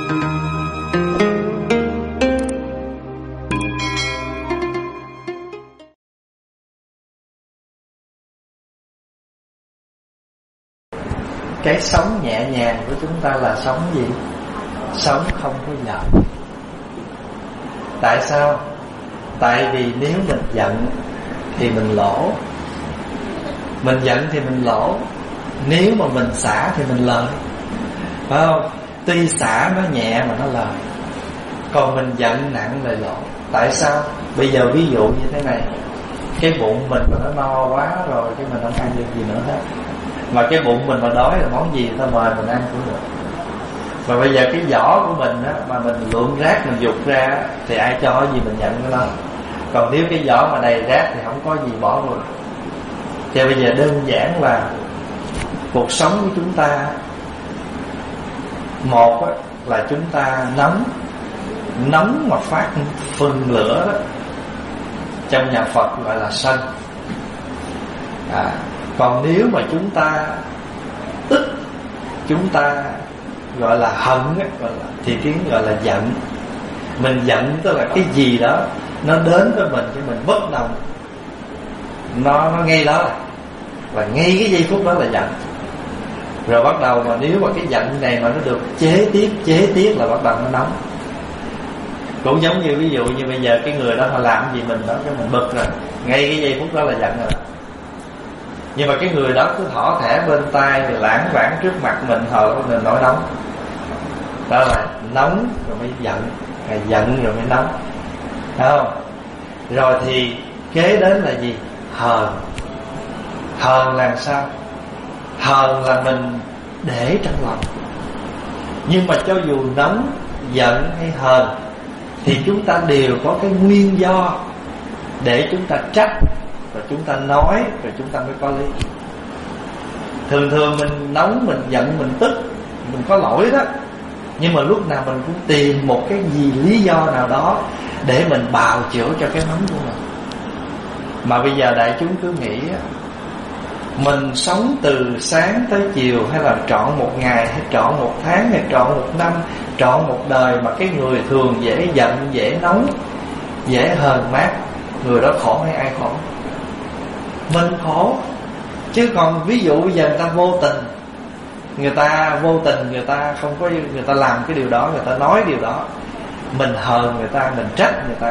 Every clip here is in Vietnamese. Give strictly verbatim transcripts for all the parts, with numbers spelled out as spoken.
Cái sống nhẹ nhàng của chúng ta là sống gì? Sống không có giận. Tại sao? Tại vì nếu mình giận thì mình lỗ. Mình giận thì mình lỗ. Nếu mà mình xả thì mình lời, phải không? Tuy xả nó nhẹ mà nó lời, còn mình giận nặng lại lỗ. Tại sao? Bây giờ ví dụ như thế này, cái bụng mình mà nó no quá rồi, cái mình không ăn được gì nữa hết. Mà cái bụng mình mà đói là món gì ta mời mình ăn cũng được. Mà bây giờ cái vỏ của mình á, mà mình lượm rác mình dục ra thì ai cho gì mình nhận cái đó. Còn nếu cái vỏ mà đầy rác thì không có gì bỏ rồi. Cho bây giờ đơn giản là cuộc sống của chúng ta, một á, là chúng ta nóng. Nóng mà phát phun lửa đó, trong nhà Phật gọi là sân. à, Còn nếu mà chúng ta tức, chúng ta gọi là hận á, gọi là, thì tiếng gọi là giận. Mình giận tức là cái gì đó nó đến với mình cho mình bất đồng, nó nó ngay đó là, là ngay cái giây phút đó là giận. Rồi bắt đầu mà nếu mà cái giận này mà nó được chế tiết chế tiết là bắt đầu nó nóng. Cũng giống như ví dụ như bây giờ cái người đó họ làm gì mình đó, cái mình bực rồi, ngay cái giây phút đó là giận rồi. Nhưng mà cái người đó cứ thỏ thẻ bên tai thì lãng vãng trước mặt mình, họ mình nổi nóng. Đó là nóng rồi mới giận, hay giận rồi mới nóng, thấy không? Rồi thì kế đến là gì? Hờn. Hờn là sao? Hờn là mình để trong lòng. Nhưng mà cho dù nóng, giận hay hờn thì chúng ta đều có cái nguyên do để chúng ta trách, rồi chúng ta nói, rồi chúng ta mới có lý. Thường thường mình nóng, mình giận, mình tức, mình có lỗi đó. Nhưng mà lúc nào mình cũng tìm một cái gì lý do nào đó để mình bào chữa cho cái nóng của mình. Mà bây giờ đại chúng cứ nghĩ mình sống từ sáng tới chiều, hay là trọn một ngày, hay trọn một tháng, hay trọn một năm, trọn một đời, mà cái người thường dễ giận, dễ nóng, dễ hờn mát, người đó khổ hay ai khổ? Mình khổ. Chứ còn ví dụ bây giờ người ta vô tình, người ta vô tình, người ta không có, người ta làm cái điều đó, người ta nói điều đó, mình hờn người ta, mình trách người ta,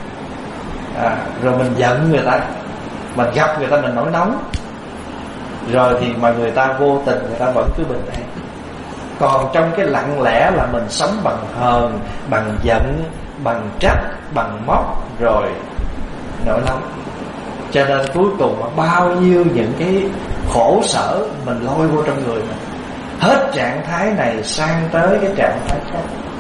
à, rồi mình giận người ta, mình gặp người ta mình nổi nóng, rồi thì mà người ta vô tình, người ta vẫn cứ bình an. Còn trong cái lặng lẽ là mình sống bằng hờn, bằng giận, bằng trách, bằng móc, rồi nổi nóng. Cho nên cuối cùng bao nhiêu những cái khổ sở mình lôi vô trong người mình. Hết trạng thái này sang tới cái trạng thái khác.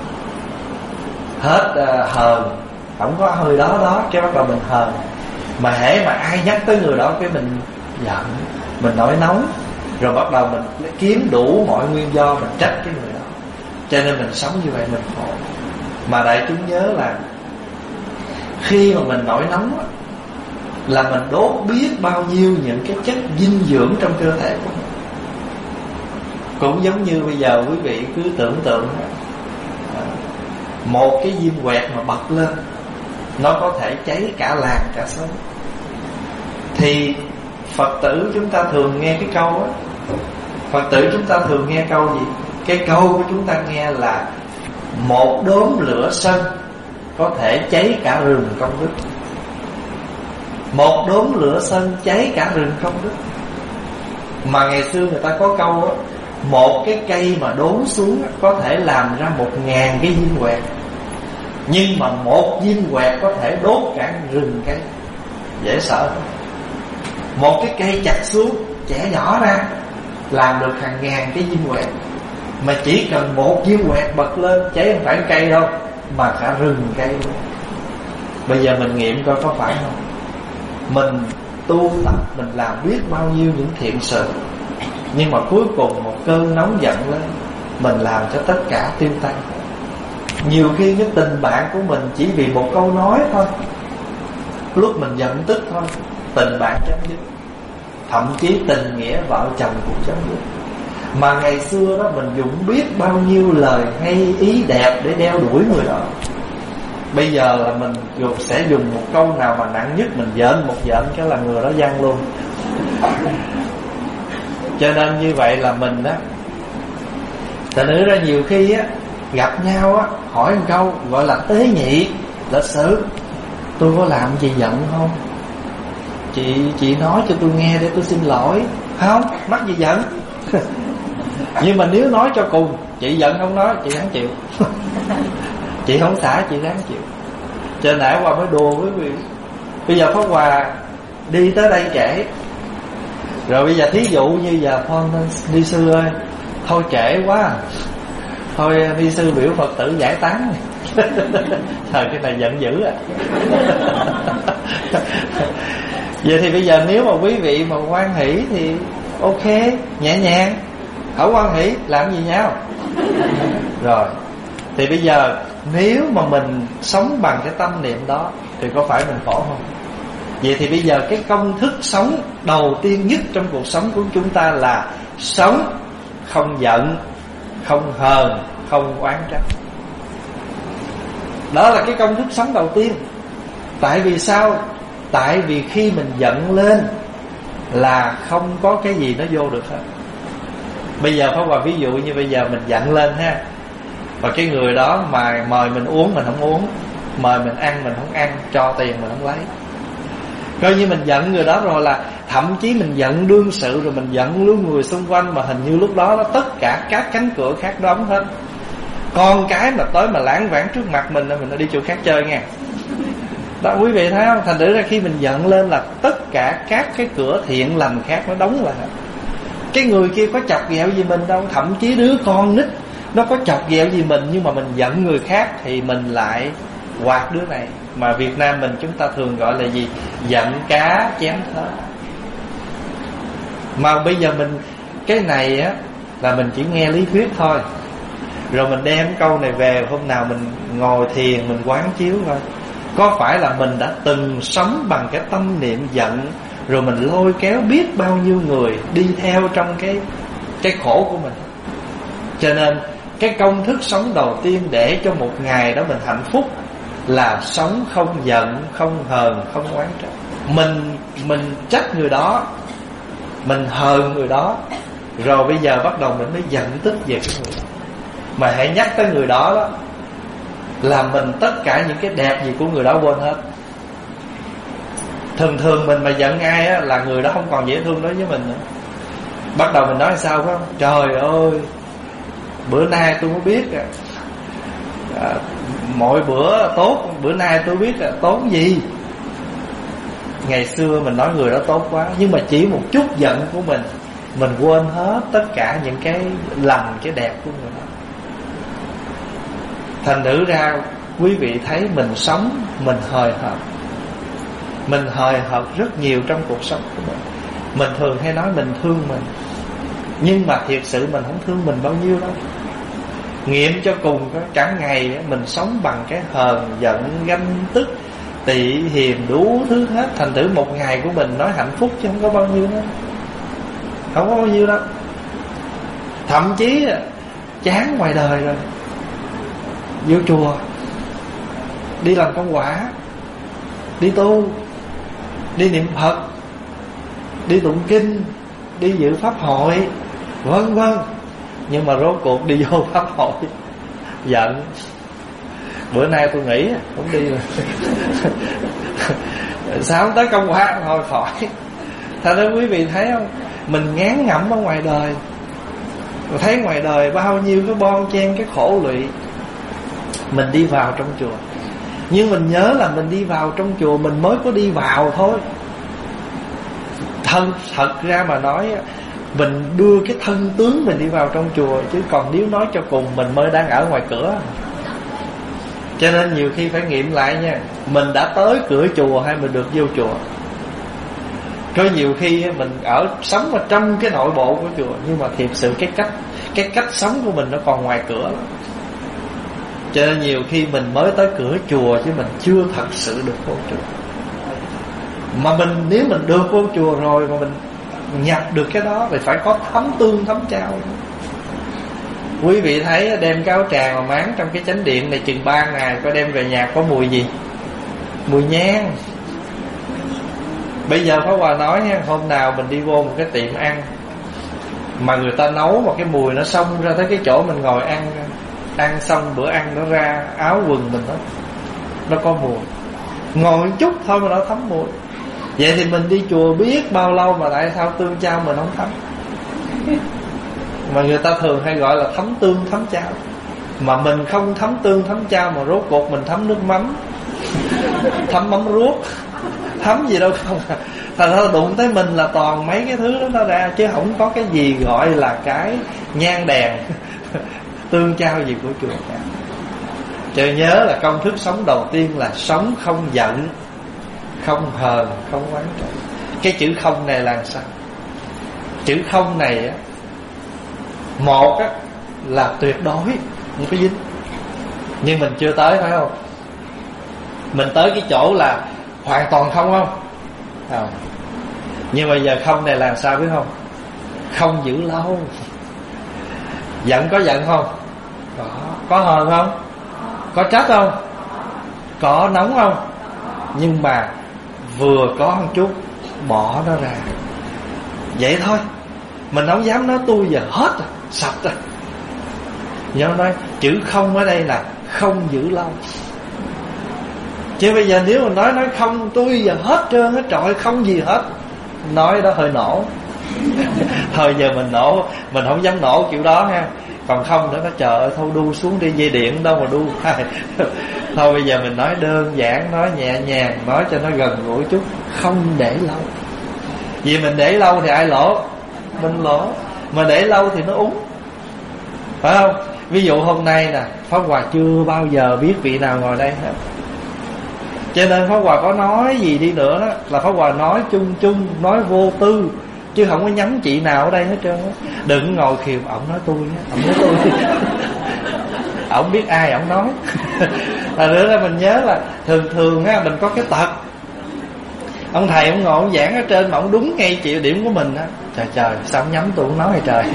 Hết uh, hờn, không có hơi đó đó, cái bắt đầu mình hờn. Mà hễ mà ai nhắc tới người đó cái mình giận, mình nổi nóng, rồi bắt đầu mình kiếm đủ mọi nguyên do mình trách cái người đó. Cho nên mình sống như vậy mình khổ. Mà đại chúng nhớ là khi mà mình nổi nóng là mình đốt biết bao nhiêu những cái chất dinh dưỡng trong cơ thể của mình. Cũng giống như bây giờ quý vị cứ tưởng tượng một cái diêm quẹt mà bật lên, nó có thể cháy cả làng cả xóm. Thì Phật tử chúng ta thường nghe cái câu á, Phật tử chúng ta thường nghe câu gì? Cái câu của chúng ta nghe là một đốm lửa sân có thể cháy cả rừng công đức. Một đốm lửa sân cháy cả rừng công đức. Mà ngày xưa người ta có câu á, một cái cây mà đốn xuống có thể làm ra một ngàn cái diêm quẹt. Nhưng mà một diêm quẹt có thể đốt cả rừng cây. Dễ sợ không? Một cái cây chặt xuống, chẻ nhỏ ra, làm được hàng ngàn cái diêm quẹt. Mà chỉ cần một diêm quẹt bật lên, cháy không phải cây đâu, mà cả rừng cây luôn. Bây giờ mình nghiệm coi có phải không? Mình tu tập, mình làm biết bao nhiêu những thiện sự, nhưng mà cuối cùng một cơn nóng giận lên, mình làm cho tất cả tiêu tan. Nhiều khi cái tình bạn của mình chỉ vì một câu nói thôi, lúc mình giận tức thôi, tình bạn chấm dứt. Thậm chí tình nghĩa vợ chồng cũng chấm dứt. Mà ngày xưa đó mình dùng biết bao nhiêu lời hay ý đẹp để đeo đuổi người đó. Bây giờ là mình dùng, sẽ dùng một câu nào mà nặng nhất, mình giỡn một giỡn cái là người đó văng luôn. Cho nên như vậy là mình á, ta nói ra nhiều khi á gặp nhau á, hỏi một câu gọi là tế nhị lịch sự: tôi có làm gì giận không? Chị chị nói cho tôi nghe để tôi xin lỗi. Không, mắc gì giận. Nhưng mà nếu nói cho cùng, chị giận không nói, chị ráng chịu. Chị không xả, chị ráng chịu. Cho nãy qua mới đùa với quý vị. Bây giờ Pháp Hòa đi tới đây trễ, rồi bây giờ thí dụ như giờ con ni sư ơi, thôi trễ quá, thôi ni sư biểu Phật tử giải tán. Trời, cái này giận dữ à. Vậy thì bây giờ nếu mà quý vị mà hoan hỷ thì ok, nhẹ nhàng. Không hoan hỷ làm gì nhau. Rồi thì bây giờ nếu mà mình sống bằng cái tâm niệm đó thì có phải mình khổ không? Vậy thì bây giờ cái công thức sống đầu tiên nhất trong cuộc sống của chúng ta là sống không giận, không hờn, không oán trách. Đó là cái công thức sống đầu tiên. Tại vì sao? Tại vì khi mình giận lên là không có cái gì nó vô được hết. Bây giờ Pháp Hòa ví dụ như bây giờ mình giận lên ha, và cái người đó mà mời mình uống mình không uống, mời mình ăn mình không ăn, cho tiền mình không lấy. Coi như mình giận người đó rồi là thậm chí mình giận đương sự, rồi mình giận luôn người xung quanh, mà hình như lúc đó, đó tất cả các cánh cửa khác đóng hết. Con cái mà tới mà lãng vãng trước mặt mình là mình đã đi chỗ khác chơi nha. Đó quý vị thấy không? Thành thử ra khi mình giận lên là tất cả các cái cửa thiện lành khác nó đóng lại. Cái người kia có chọc ghẹo gì mình đâu, thậm chí đứa con nít nó có chọc ghẹo gì mình, nhưng mà mình giận người khác thì mình lại quạt đứa này. Mà Việt Nam mình chúng ta thường gọi là gì? Giận cá chém thớt. Mà bây giờ mình cái này á là mình chỉ nghe lý thuyết thôi, rồi mình đem câu này về, hôm nào mình ngồi thiền mình quán chiếu thôi. Có phải là mình đã từng sống bằng cái tâm niệm giận, rồi mình lôi kéo biết bao nhiêu người đi theo trong cái cái khổ của mình. Cho nên cái công thức sống đầu tiên để cho một ngày đó mình hạnh phúc là sống không giận, không hờn, không oán trách. Mình mình trách người đó, mình hờn người đó, rồi bây giờ bắt đầu mình mới giận tức về cái người đó. Mà hãy nhắc tới người đó đó là mình tất cả những cái đẹp gì của người đó quên hết. Thường thường mình mà giận ai á là người đó không còn dễ thương đối với mình nữa. Bắt đầu mình nói sao phải không? Trời ơi, bữa nay tôi mới biết à, à, mọi bữa tốt, bữa nay tôi biết là tốt gì. Ngày xưa mình nói người đó tốt quá, nhưng mà chỉ một chút giận của mình, mình quên hết tất cả những cái lành, cái đẹp của người đó. Thành thử ra quý vị thấy mình sống, mình hời hợt. Mình hời hợt rất nhiều trong cuộc sống của mình. Mình thường hay nói mình thương mình, nhưng mà thiệt sự mình không thương mình bao nhiêu đâu. Nghiệm cho cùng cả ngày mình sống bằng cái hờn, giận, ganh tức, tị hiềm đủ thứ hết. Thành thử một ngày của mình nói hạnh phúc chứ không có bao nhiêu đó. Không có bao nhiêu đâu. Thậm chí chán ngoài đời rồi, vô chùa, đi làm công quả, đi tu, đi niệm Phật, đi tụng kinh, đi dự pháp hội, vân vân. Nhưng mà rốt cuộc đi vô pháp hội giận. Bữa nay tôi nghỉ không đi rồi. Sao không tới công quả thôi khỏi. Thật ra quý vị thấy không, mình ngán ngẩm ở ngoài đời, mình thấy ngoài đời bao nhiêu cái bon chen, cái khổ lụy. Mình đi vào trong chùa, nhưng mình nhớ là mình đi vào trong chùa mình mới có đi vào thôi. Thân thật ra mà nói, mình đưa cái thân tướng mình đi vào trong chùa, chứ còn nếu nói cho cùng mình mới đang ở ngoài cửa. Cho nên nhiều khi phải nghiệm lại nha, mình đã tới cửa chùa hay mình được vô chùa. Có nhiều khi mình ở sống ở trong cái nội bộ của chùa, nhưng mà thiệt sự cái cách cái cách sống của mình nó còn ngoài cửa lắm. Cho nên nhiều khi mình mới tới cửa chùa chứ mình chưa thật sự được vô chùa. Mà mình nếu mình được vô chùa rồi mà mình nhập được cái đó thì phải có thấm tương thấm trao. Quý vị thấy đem cái áo tràng mà máng trong cái chánh điện này chừng ba ngày, có đem về nhà có mùi gì? Mùi nhang. Bây giờ Pháp Hòa nói nha, hôm nào mình đi vô một cái tiệm ăn mà người ta nấu một cái mùi nó xông ra tới cái chỗ mình ngồi ăn, ăn xong bữa ăn nó ra áo quần mình đó, nó có mùi. Ngồi một chút thôi mà nó thấm mùi. Vậy thì mình đi chùa biết bao lâu mà tại sao tương trao mình không thấm? Mà người ta thường hay gọi là thấm tương thấm trao. Mà mình không thấm tương thấm trao, mà rốt cuộc mình thấm nước mắm, thấm mắm ruốc, thấm gì đâu không. Thành ra đụng tới mình là toàn mấy cái thứ đó nó ra, chứ không có cái gì gọi là cái nhang đèn tương trao gì của chùa cả. Chờ nhớ là công thức sống đầu tiên là sống không giận, không hờn, không oán trách. Cái chữ không này là sao? Chữ không này á, một á là tuyệt đối không có dính. Nhưng mình chưa tới phải không? Mình tới cái chỗ là hoàn toàn không không? À. Nhưng mà giờ không này là sao biết không? Không giữ lâu. Giận có giận không? Có. Có hờn không? Có trách không? Có nóng không? Nhưng mà vừa có một chút bỏ nó ra. Vậy thôi. Mình không dám nói tôi giờ hết rồi, sạch rồi. Nhớ nói chữ không ở đây là không giữ lâu. Chứ bây giờ nếu mình nói nói không, tôi giờ hết trơn hết trọi, không gì hết, nói đó hơi nổ. Thôi giờ mình nổ, mình không dám nổ kiểu đó ha. Còn không nữa, nó trời ơi thôi đu xuống đi, dây điện đâu mà đu. Thôi bây giờ mình nói đơn giản, nói nhẹ nhàng, nói cho nó gần gũi chút. Không để lâu. Vì mình để lâu thì ai lỗ? Mình lỗ. Mà để lâu thì nó úng, phải không? Ví dụ hôm nay nè, Pháp Hòa chưa bao giờ biết vị nào ngồi đây hết, cho nên Pháp Hòa có nói gì đi nữa đó là Pháp Hòa nói chung chung, nói vô tư, chứ không có nhắm chị nào ở đây hết trơn á. Đừng ngồi khiều, ổng nói tôi á, ổng nói tôi. Ổng biết ai ổng nói. Là nữa là mình nhớ là thường thường á, mình có cái tật, ông thầy ông ngồi ông giảng ở trên mà ông đúng ngay chịu điểm của mình á, trời trời sao ông nhắm tôi ông nói hay trời.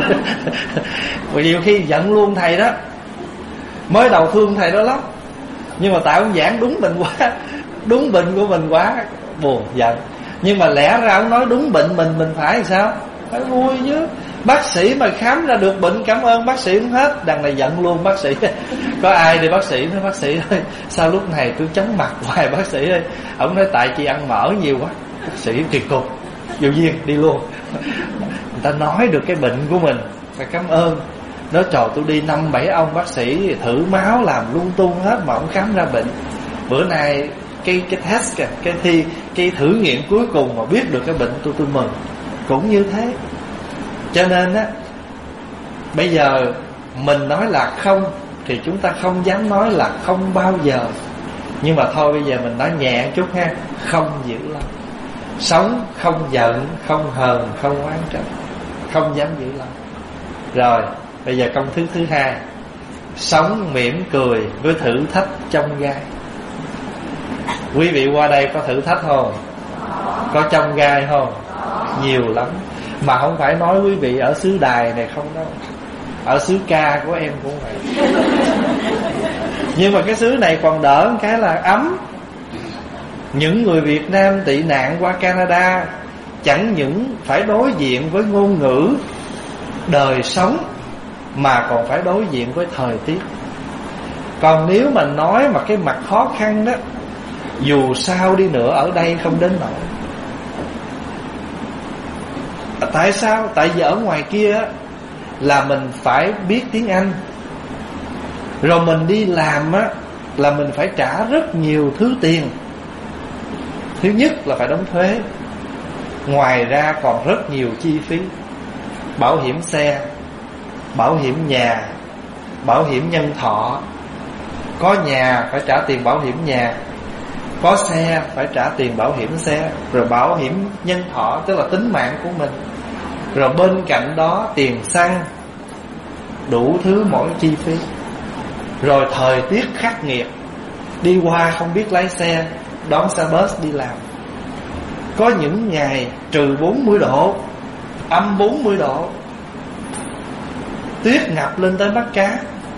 Vì nhiều khi giận luôn thầy đó. Mới đầu thương thầy đó lắm, nhưng mà tại ông giảng đúng bệnh quá, đúng bệnh của mình quá, buồn giận. Nhưng mà lẽ ra ông nói đúng bệnh mình, mình phải làm sao? Phải vui chứ. Bác sĩ mà khám ra được bệnh cảm ơn bác sĩ cũng hết. Đằng này giận luôn bác sĩ. Có ai đi bác sĩ nói bác sĩ ơi, sao lúc này tôi chóng mặt hoài bác sĩ ơi. Ông nói tại chị ăn mỡ nhiều quá. Bác sĩ kỳ cục, vô duyên đi luôn. Người ta nói được cái bệnh của mình, phải cảm ơn. Nói trời tôi đi năm bảy ông bác sĩ thử máu làm lung tung hết mà ông khám ra bệnh. Bữa nay cái cái test kìa, cái thi, cái thử nghiệm cuối cùng mà biết được cái bệnh tôi tôi mừng. Cũng như thế. Cho nên á, bây giờ mình nói là không thì chúng ta không dám nói là không bao giờ. Nhưng mà thôi bây giờ mình nói nhẹ chút ha. Không giữ lâu. Sống không giận, không hờn, không oán trách, không dám giữ lâu. Rồi bây giờ công thức thứ hai, sống mỉm cười với thử thách trong gai. Quý vị qua đây có thử thách không? Có trong gai không? Nhiều lắm. Mà không phải nói quý vị ở xứ Đài này không đâu, ở xứ Ca của em cũng vậy. Nhưng mà cái xứ này còn đỡ một cái là ấm. Những người Việt Nam tị nạn qua Canada chẳng những phải đối diện với ngôn ngữ, đời sống, mà còn phải đối diện với thời tiết. Còn nếu mà nói mà cái mặt khó khăn đó, dù sao đi nữa ở đây không đến nỗi. Tại sao? Tại vì ở ngoài kia là mình phải biết tiếng Anh, rồi mình đi làm á là mình phải trả rất nhiều thứ tiền. Thứ nhất là phải đóng thuế, ngoài ra còn rất nhiều chi phí. Bảo hiểm xe, bảo hiểm nhà, bảo hiểm nhân thọ. Có nhà phải trả tiền bảo hiểm nhà, có xe phải trả tiền bảo hiểm xe, rồi bảo hiểm nhân thọ tức là tính mạng của mình. Rồi bên cạnh đó tiền xăng, đủ thứ mỗi chi phí. Rồi thời tiết khắc nghiệt, đi qua không biết lái xe, đón xe bus đi làm. Có những ngày trừ bốn mươi độ, âm bốn mươi độ, tuyết ngập lên tới mắt cá,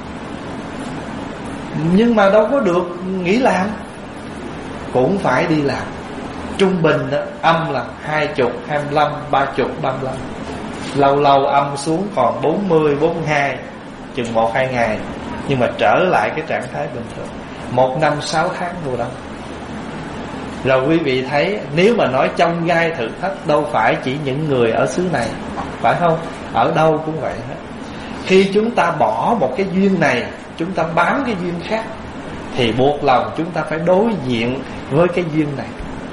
nhưng mà đâu có được nghỉ làm, cũng phải đi làm. Trung bình đó, âm là hai chục, hai mươi lăm, ba chục, ba mươi lăm. Lâu lâu âm xuống còn bốn mươi, bốn mươi hai, chừng một hai ngày, nhưng mà trở lại cái trạng thái bình thường. Một năm sáu tháng mùa đông. Rồi quý vị thấy, nếu mà nói trong gai thử thách, đâu phải chỉ những người ở xứ này, phải không? Ở đâu cũng vậy hết. Khi chúng ta bỏ một cái duyên này, chúng ta bám cái duyên khác, thì buộc lòng chúng ta phải đối diện với cái duyên này.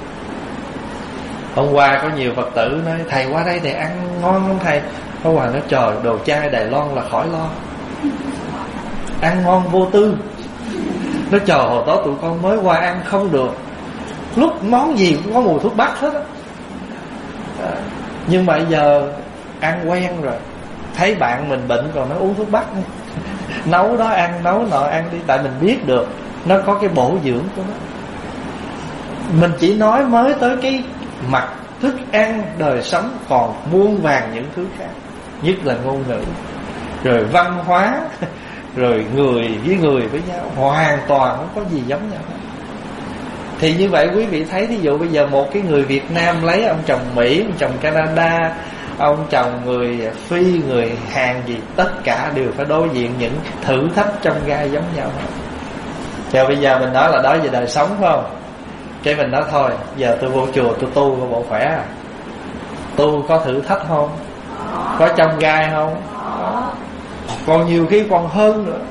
Hôm qua có nhiều Phật tử nói: thầy qua đây để ăn ngon không thầy? Hôm qua nói: trời, đồ chay Đài Loan là khỏi lo, ăn ngon vô tư. Nói: trời, hồi đó tụi con mới qua ăn không được, lúc món gì cũng có mùi thuốc bắc hết á. À, nhưng mà bây giờ ăn quen rồi, thấy bạn mình bệnh còn nói uống thuốc bắc đi. Nấu đó ăn, nấu nọ ăn đi. Tại mình biết được nó có cái bổ dưỡng của nó. Mình chỉ nói mới tới cái mặt thức ăn, đời sống, còn muôn vàng những thứ khác, nhất là ngôn ngữ, rồi văn hóa, rồi người với người với nhau, hoàn toàn không có gì giống nhau. Thì như vậy quý vị thấy, ví dụ bây giờ một cái người Việt Nam lấy ông chồng Mỹ, ông chồng Canada, ông chồng người Phi, người Hàn gì, tất cả đều phải đối diện những thử thách trong gai giống nhau. Rồi bây giờ mình nói là đó về đời sống, phải không? Cái mình nói thôi, giờ tôi vô chùa tôi tu có bộ khỏe à? Tu có thử thách không? Có trong gai không? Còn nhiều khi còn hơn nữa.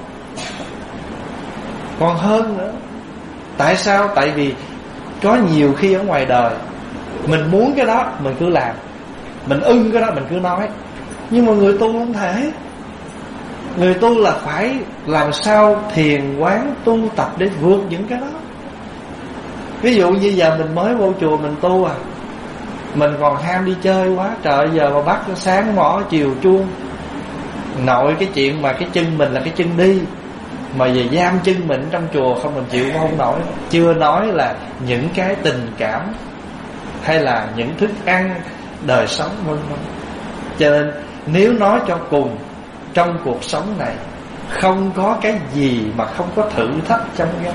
Còn hơn nữa. Tại sao? Tại vì có nhiều khi ở ngoài đời mình muốn cái đó mình cứ làm, mình ưng cái đó mình cứ nói. Nhưng mà người tu không thể. Người tu là phải làm sao thiền quán tu tập để vượt những cái đó. Ví dụ như giờ mình mới vô chùa mình tu à, mình còn ham đi chơi quá. Trời, giờ mà bắt sáng mỏ chiều chuông, nội cái chuyện mà cái chân mình là cái chân đi, mà về giam chân mình trong chùa không, mình chịu không nổi. Chưa nói là những cái tình cảm hay là những thức ăn, đời sống vân vân. Cho nên nếu nói cho cùng, trong cuộc sống này không có cái gì mà không có thử thách trong gai.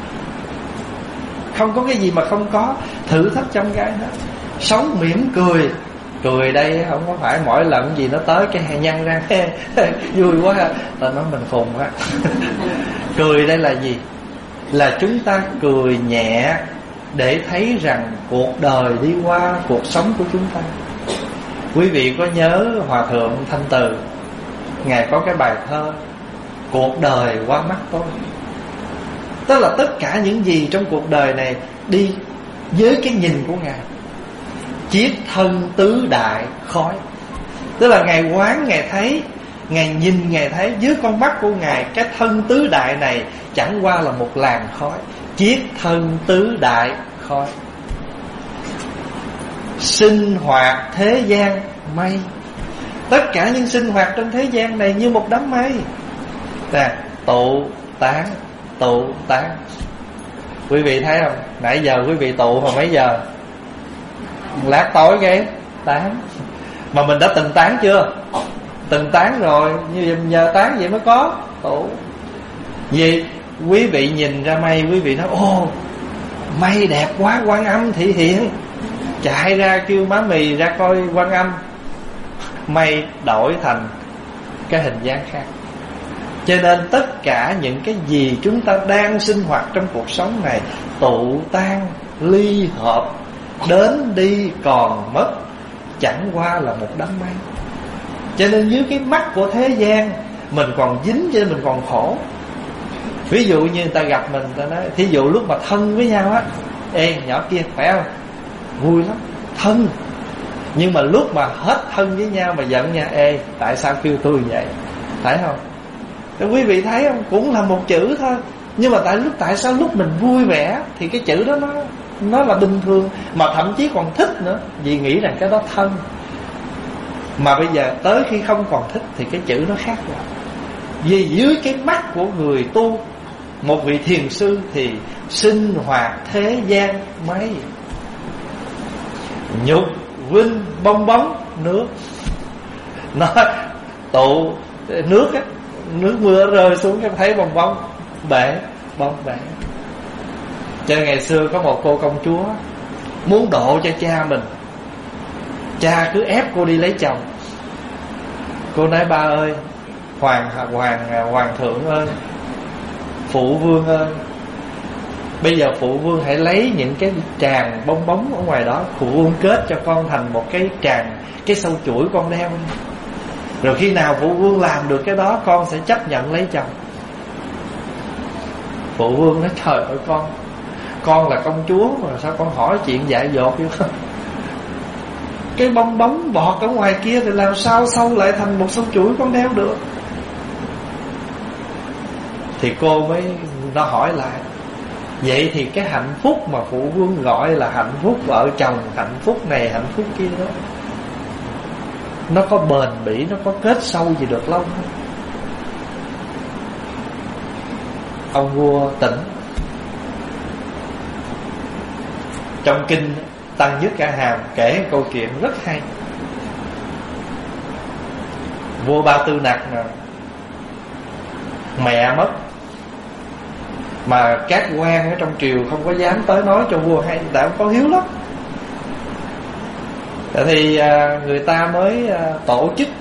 Không có cái gì mà không có thử thách trong gai hết. Sống mỉm cười. Cười đây không có phải mỗi lần gì nó tới cái hè nhăn răng vui quá ha, ta nói mình khùng quá. Cười đây là gì? Là chúng ta cười nhẹ để thấy rằng cuộc đời đi qua, cuộc sống của chúng ta. Quý vị có nhớ Hòa Thượng Thanh Từ, Ngài có cái bài thơ Cuộc đời qua mắt tôi. Tức là tất cả những gì trong cuộc đời này đi với cái nhìn của Ngài. Chiết thân tứ đại khói. Tức là Ngài quán, Ngài thấy, Ngài nhìn, Ngài thấy dưới con mắt của Ngài, cái thân tứ đại này chẳng qua là một làn khói. Chiết thân tứ đại khói. Sinh hoạt thế gian mây. Tất cả những sinh hoạt trong thế gian này như một đám mây, nè, tụ tán, tụ tán. Quý vị thấy không? Nãy giờ quý vị tụ hồi mấy giờ? Lát tối cái tán. Mà mình đã từng tán chưa? Từng tán rồi, như giờ tán vậy mới có tụ. Vì quý vị nhìn ra mây, quý vị nói: ô, mây đẹp quá, Quan Âm thị hiện. Chạy ra kêu má mì ra coi Quan Âm. Mây đổi thành cái hình dáng khác. Cho nên tất cả những cái gì chúng ta đang sinh hoạt trong cuộc sống này, tụ tan, ly hợp, đến đi còn mất, chẳng qua là một đám mây. Cho nên dưới cái mắt của thế gian mình còn dính, cho nên mình còn khổ. Ví dụ như người ta gặp mình, ta nói, thí dụ lúc mà thân với nhau á: ê nhỏ kia khỏe không? Vui lắm, thân. Nhưng mà lúc mà hết thân với nhau mà giận nha: ê tại sao kêu tôi vậy? Phải không? Thì quý vị thấy không? Cũng là một chữ thôi. Nhưng mà tại lúc tại sao lúc mình vui vẻ thì cái chữ đó nó nó là bình thường, mà thậm chí còn thích nữa, vì nghĩ rằng cái đó thân. Mà bây giờ tới khi không còn thích thì cái chữ nó khác rồi. Vì dưới cái mắt của người tu, một vị thiền sư, thì sinh hoạt thế gian mấy. Nhục vinh bong bóng nước. Nó tụ nước á, nước mưa rơi xuống cái thấy bong bóng bể, bong bể. Cho ngày xưa có một cô công chúa muốn độ cho cha mình, cha cứ ép cô đi lấy chồng. Cô nói: ba ơi, hoàng hoàng hoàng thượng ơi, phụ vương ơi, bây giờ phụ vương hãy lấy những cái tràng bong bóng ở ngoài đó, phụ vương kết cho con thành một cái tràng, cái sâu chuỗi con đeo. Rồi khi nào phụ vương làm được cái đó, con sẽ chấp nhận lấy chồng. Phụ vương nói: trời ơi con, con là công chúa mà sao con hỏi chuyện dại dột vậy? Cái bong bóng bọt ở ngoài kia thì làm sao sâu lại thành một sâu chuỗi con đeo được? Thì cô mới nó hỏi lại: vậy thì cái hạnh phúc mà phụ vương gọi là hạnh phúc vợ chồng, hạnh phúc này hạnh phúc kia đó, nó có bền bỉ, nó có kết sâu gì được lâu không? Ông vua tỉnh. Trong kinh Tăng Nhất Cả Hàm kể câu chuyện rất hay. Vua Ba Tư Nặc mà mẹ mất, mà các quan ở trong triều không có dám tới nói cho vua hay, tại ông có hiếu lắm. Thì người ta mới tổ chức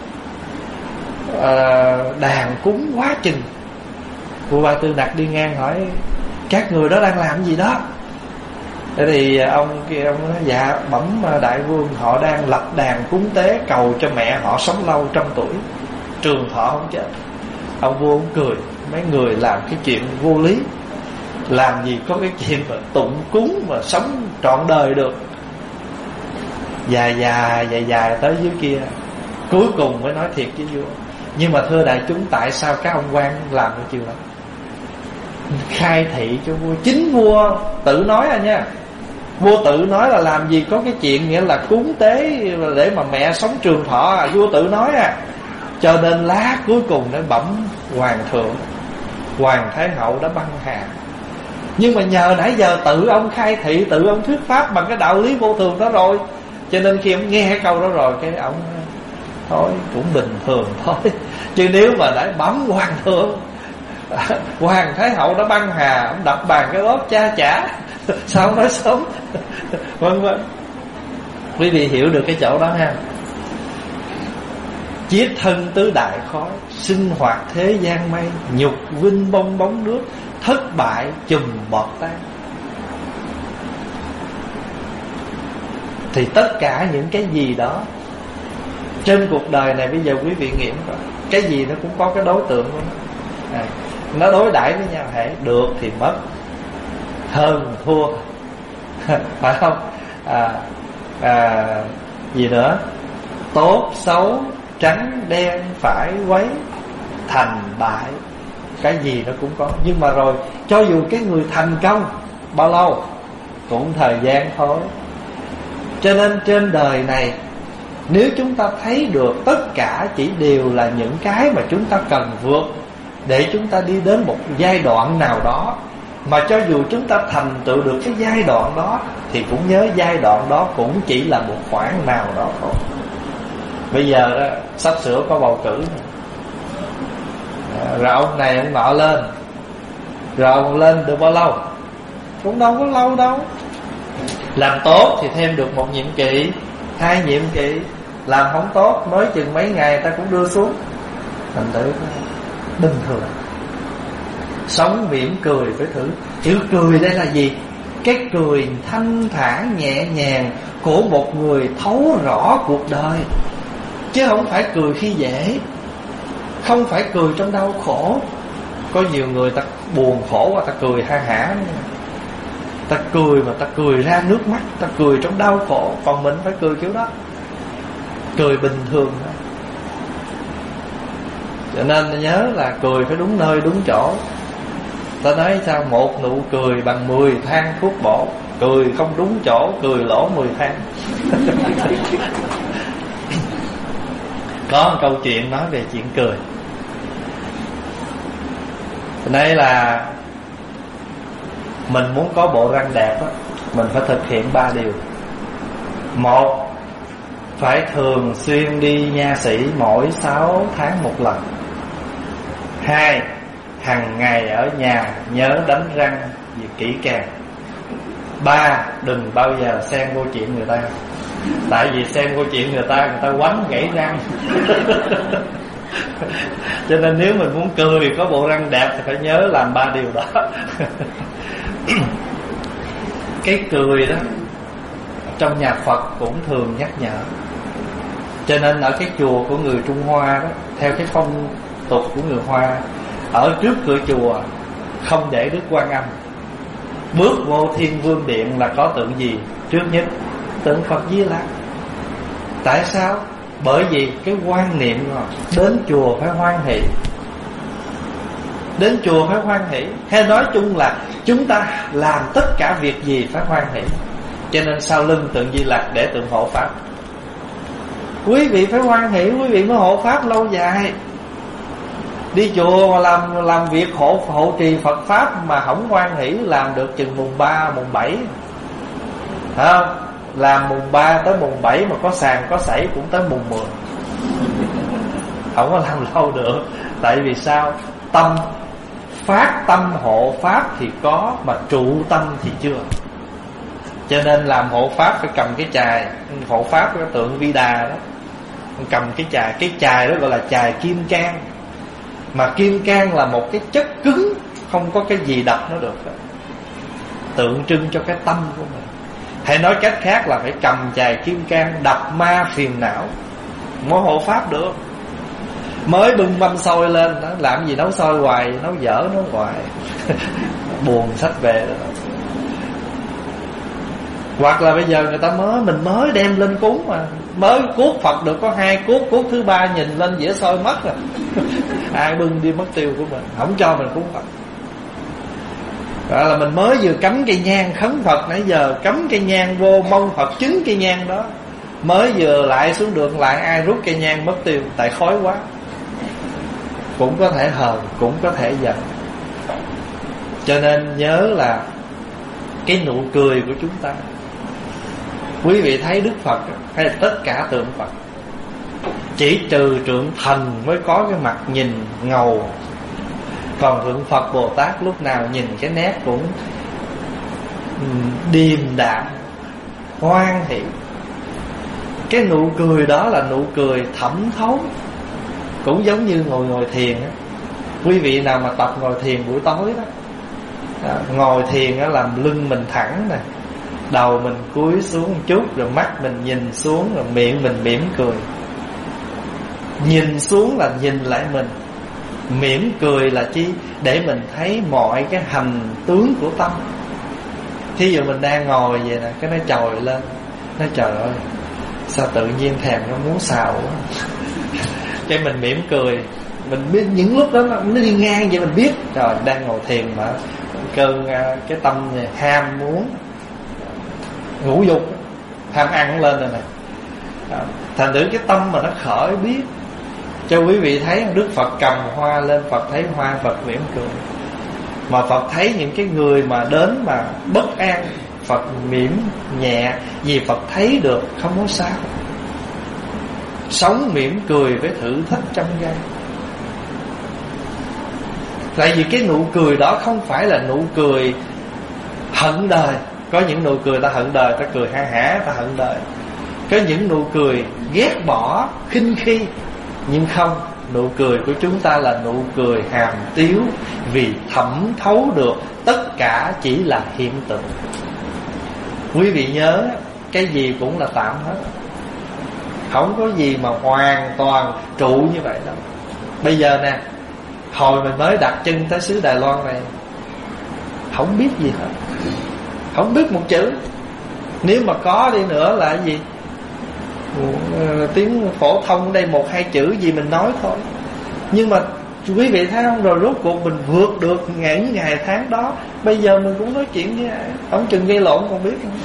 đàn cúng quá chừng. Vua Ba Tư Nặc đi ngang hỏi: các người đó đang làm gì đó? Thế thì ông kia ông nói: dạ bẩm đại vương, họ đang lập đàn cúng tế cầu cho mẹ họ sống lâu trăm tuổi, trường thọ không chết. Ông vua ông cười: mấy người làm cái chuyện vô lý, làm gì có cái chuyện mà tụng cúng mà sống trọn đời được. Dài dài dài dài tới dưới kia, cuối cùng mới nói thiệt với vua: nhưng mà thưa đại chúng, tại sao các ông quan làm cái chuyện đó? Khai thị cho vua. Chính vua tự nói à nha. Vua tự nói là làm gì có cái chuyện nghĩa là cúng tế để mà mẹ sống trường thọ à. Vua tự nói à. Cho nên lá cuối cùng nó bẩm hoàng thượng, hoàng thái hậu đã băng hà. Nhưng mà nhờ nãy giờ tự ông khai thị, tự ông thuyết pháp bằng cái đạo lý vô thường đó rồi, cho nên khi ông nghe câu đó rồi, cái ông thôi cũng bình thường thôi. Chứ nếu mà đã bấm hoàng thượng, hoàng thái hậu đã băng hà, ông đập bàn cái gót cha chả, sao ông nói sớm. Vân vân. Quý vị hiểu được cái chỗ đó ha. Chiết thân tứ đại khói, sinh hoạt thế gian mây, nhục vinh bong bóng nước, thất bại chùm bọt tan. Thì tất cả những cái gì đó trên cuộc đời này, bây giờ quý vị nghiệm coi, cái gì nó cũng có cái đối tượng của nó. À, nó đối đãi với nhau, hễ được thì mất, hơn thua, phải không? À, à, gì nữa? Tốt xấu, trắng đen, phải quấy, thành bại, cái gì nó cũng có. Nhưng mà rồi cho dù cái người thành công bao lâu cũng thời gian thôi. Cho nên trên đời này, nếu chúng ta thấy được tất cả chỉ đều là những cái mà chúng ta cần vượt để chúng ta đi đến một giai đoạn nào đó, mà cho dù chúng ta thành tựu được cái giai đoạn đó thì cũng nhớ giai đoạn đó cũng chỉ là một khoảng nào đó thôi. Bây giờ đó, sắp sửa có bầu cử này. Rồi ông này ông nọ lên, rồi ông lên được bao lâu? Cũng đâu có lâu đâu. Làm tốt thì thêm được một nhiệm kỳ, hai nhiệm kỳ. Làm không tốt mới chừng mấy ngày ta cũng đưa xuống. Thành tựu bình thường. Sống mỉm cười phải thử. Chữ cười đây là gì? Cái cười thanh thản nhẹ nhàng của một người thấu rõ cuộc đời, chứ không phải cười khi dễ, không phải cười trong đau khổ. Có nhiều người ta buồn khổ và ta cười ha hả, ta cười mà ta cười ra nước mắt, ta cười trong đau khổ. Còn mình phải cười kiểu đó, cười bình thường thôi. Cho nên nhớ là cười phải đúng nơi đúng chỗ. Ta nói sao? Một nụ cười bằng mười thang thuốc bổ. Cười không đúng chỗ, cười lỗ mười thang. Có một câu chuyện nói về chuyện cười. Đây là mình muốn có bộ răng đẹp á, mình phải thực hiện ba điều. Một, phải thường xuyên đi nha sĩ mỗi sáu tháng một lần. Hai, hàng ngày ở nhà nhớ đánh răng việc kỹ càng. Ba, đừng bao giờ xen vô chuyện người ta. Tại vì xen vô chuyện người ta, người ta quánh gãy răng. Cho nên nếu mình muốn cười có bộ răng đẹp thì phải nhớ làm ba điều đó. Cái cười đó trong nhà Phật cũng thường nhắc nhở. Cho nên ở cái chùa của người Trung Hoa đó, theo cái phong tục của người Hoa, ở trước cửa chùa không để Đức Quan Âm. Bước vô Thiên Vương Điện là có tượng gì? Trước nhất tượng Phật Di Lặc. Tại sao? Bởi vì cái quan niệm rồi, đến chùa phải hoan hỷ. Đến chùa phải hoan hỷ. Hay nói chung là chúng ta làm tất cả việc gì phải hoan hỷ. Cho nên sau lưng tượng Di Lặc để tượng hộ Pháp. Quý vị phải hoan hỷ, quý vị mới hộ Pháp lâu dài. Đi chùa mà làm làm việc hộ hộ trì Phật Pháp mà không hoan hỷ, làm được chừng mùng ba, mùng bảy. Phải không? Làm mùng ba tới mùng bảy mà có sàn có sảy cũng tới mùng mười. Không có làm lâu được. Tại vì sao? Tâm phát tâm hộ Pháp thì có, mà trụ tâm thì chưa. Cho nên làm hộ Pháp phải cầm cái chài. Hộ Pháp cái tượng Vi Đà đó, cầm cái chài. Cái chài đó gọi là chài kim cang. Mà kim cang là một cái chất cứng, không có cái gì đập nó được. Tượng trưng cho cái tâm của mình. Hay nói cách khác là phải cầm chài kim cang đập ma phiền não mới hộ Pháp được. Mới bưng mâm xôi lên đó, làm gì nấu xôi hoài, nấu dở nấu hoài. Buồn sách về rồi. Hoặc là bây giờ người ta mới mình mới đem lên cúng mà mới cuốc Phật được có hai cuốc, cuốc thứ ba nhìn lên dĩa xôi mất rồi. Ai bưng đi mất tiêu của mình, không cho mình cúng Phật. Gọi là mình mới vừa cắm cây nhang khấn Phật, nãy giờ cắm cây nhang vô mong Phật chứng cây nhang đó, mới vừa lại xuống đường lại ai rút cây nhang mất tiêu, tại khói quá. Cũng có thể hờn, cũng có thể giận. Cho nên nhớ là cái nụ cười của chúng ta. Quý vị thấy Đức Phật hay là tất cả tượng Phật, chỉ trừ Trượng Thần mới có cái mặt nhìn ngầu. Còn Thượng Phật Bồ Tát lúc nào nhìn cái nét cũng điềm đạm, hoan hỷ. Cái nụ cười đó là nụ cười thẩm thấu. Cũng giống như ngồi ngồi thiền á. Quý vị nào mà tập ngồi thiền buổi tối đó, đó ngồi thiền á, làm lưng mình thẳng nè, đầu mình cúi xuống một chút, rồi mắt mình nhìn xuống, rồi miệng mình mỉm cười. Nhìn xuống là nhìn lại mình, mỉm cười là chi? Để mình thấy mọi cái hành tướng của tâm. Thí dụ mình đang ngồi vậy nè, cái nó trồi lên, nó trời ơi sao tự nhiên thèm nó muốn xào quá. Cái mình mỉm cười. Mình biết những lúc đó nó đi ngang vậy mình biết trời đang ngồi thiền mà cơn cái tâm này ham muốn ngũ dục, ham ăn lên rồi nè. Thành thử cái tâm mà nó khởi biết. Cho quý vị thấy Đức Phật cầm hoa lên, Phật thấy hoa Phật mỉm cười. Mà Phật thấy những cái người mà đến mà bất an, Phật mỉm nhẹ. Vì Phật thấy được không có sao. Sống mỉm cười với thử thách trong gai. Tại vì cái nụ cười đó không phải là nụ cười hận đời. Có những nụ cười ta hận đời, ta cười ha hả, ta hận đời. Có những nụ cười ghét bỏ, khinh khi. Nhưng không, nụ cười của chúng ta là nụ cười hàm tiếu. Vì thẩm thấu được tất cả chỉ là hiện tượng. Quý vị nhớ, cái gì cũng là tạm hết. Không có gì mà hoàn toàn trụ như vậy đâu. Bây giờ nè, hồi mình mới đặt chân tới xứ Đài Loan này, không biết gì hết, không biết một chữ. Nếu mà có đi nữa là cái gì, tiếng phổ thông đây một hai chữ gì mình nói thôi. Nhưng mà quý vị thấy không, rồi rốt cuộc mình vượt được ngày ngày tháng đó. Bây giờ mình cũng nói chuyện với ai, không chừng gây lộn còn biết không.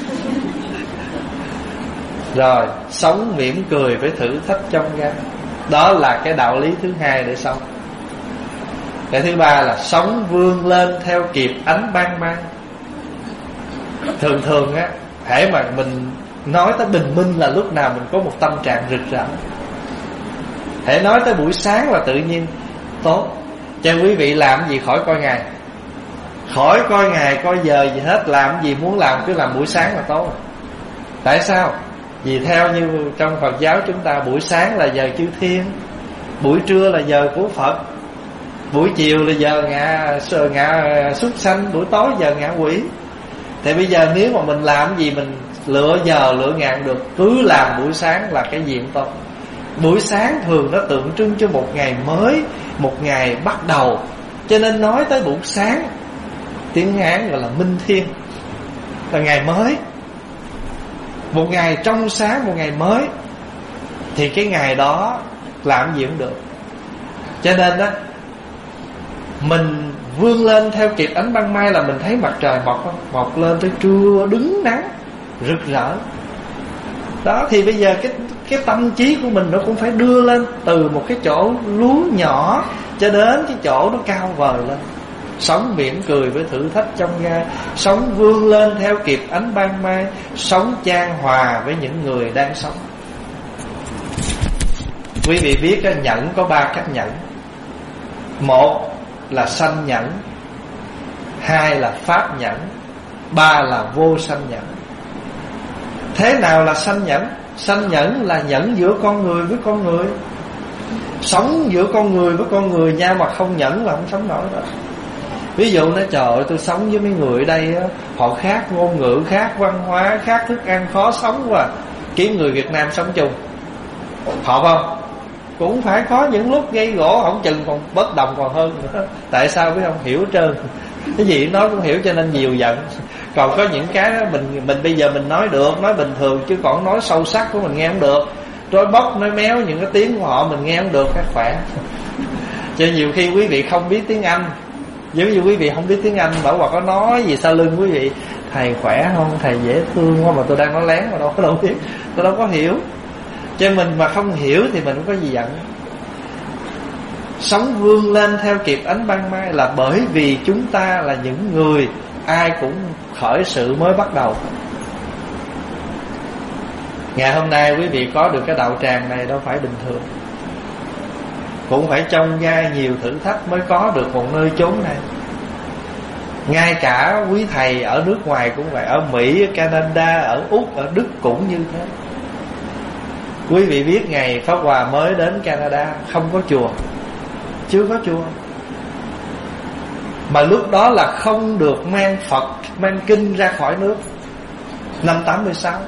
Rồi sống mỉm cười với thử thách trong gai. Đó là cái đạo lý thứ hai để sống. Cái thứ ba là sống vươn lên theo kịp ánh ban mai. Thường thường á, hễ mà mình Nói tới bình minh là lúc nào mình có một tâm trạng rực rỡ. Hễ nói tới buổi sáng là tự nhiên tốt. Cho quý vị làm gì khỏi coi ngày, khỏi coi ngày coi giờ gì hết. Làm gì muốn làm cứ làm buổi sáng là tốt. Tại sao? Vì theo như trong Phật giáo chúng ta, buổi sáng là giờ chư thiên, buổi trưa là giờ của Phật, buổi chiều là giờ ngạ, ngạ súc sanh, buổi tối giờ ngạ quỷ. Thì bây giờ nếu mà mình làm gì mình lựa giờ lựa ngạn được, cứ làm buổi sáng là cái diện tốt. Buổi sáng thường nó tượng trưng cho một ngày mới, một ngày bắt đầu. Cho nên nói tới buổi sáng, tiếng Hán gọi là minh thiên, là ngày mới, một ngày trong sáng, một ngày mới. Thì cái ngày đó làm gì cũng được. Cho nên đó, mình vươn lên theo kịp ánh ban mai là mình thấy mặt trời mọc không? Mọc lên tới trưa đứng nắng rực rỡ. Đó thì bây giờ cái cái tâm trí của mình nó cũng phải đưa lên từ một cái chỗ lú nhỏ cho đến cái chỗ nó cao vời lên. Sống mỉm cười với thử thách trong ga, sống vươn lên theo kịp ánh ban mai, sống chan hòa với những người đang sống. Quý vị biết nhẫn có ba cách nhẫn. Một là sanh nhẫn, hai là pháp nhẫn, ba là vô sanh nhẫn. Thế nào là sanh nhẫn? Sanh nhẫn là nhẫn giữa con người với con người. Sống giữa con người với con người nha, mà không nhẫn là không sống nổi đâu. Ví dụ nói trời ơi, tôi sống với mấy người ở đây á, họ khác ngôn ngữ, khác văn hóa, khác thức ăn, khó sống quá. Kiếm người Việt Nam sống chung, hợp không? Cũng phải có những lúc gây gỗ, không chừng còn bất đồng còn hơn nữa. Tại sao biết không? Hiểu trơn, cái gì nói cũng hiểu cho nên nhiều giận. Còn có những cái đó mình mình bây giờ mình nói được, nói bình thường, chứ còn nói sâu sắc của mình nghe không được. Nói bóc, nói méo những cái tiếng của họ mình nghe không được, các khỏe. Cho nhiều khi quý vị không biết tiếng Anh, giống như quý vị không biết tiếng Anh, bảo Hòa có nói gì sau lưng quý vị, thầy khỏe không, thầy dễ thương quá, mà tôi đang nói lén mà đâu có đâu biết, tôi đâu có hiểu. Cho mình mà không hiểu thì mình không có gì giận. Sống vươn lên theo kịp ánh ban mai là bởi vì chúng ta là những người ai cũng khởi sự mới bắt đầu. Ngày hôm nay quý vị có được cái đạo tràng này đâu phải bình thường, cũng phải trong gai nhiều thử thách mới có được một nơi chốn này. Ngay cả quý thầy ở nước ngoài cũng vậy, ở Mỹ, ở Canada, ở Úc, ở Đức cũng như thế. Quý vị biết ngày Pháp Hòa mới đến Canada không có chùa, chưa có chùa, mà lúc đó là không được mang Phật, mang kinh ra khỏi nước. Năm tám mươi sáu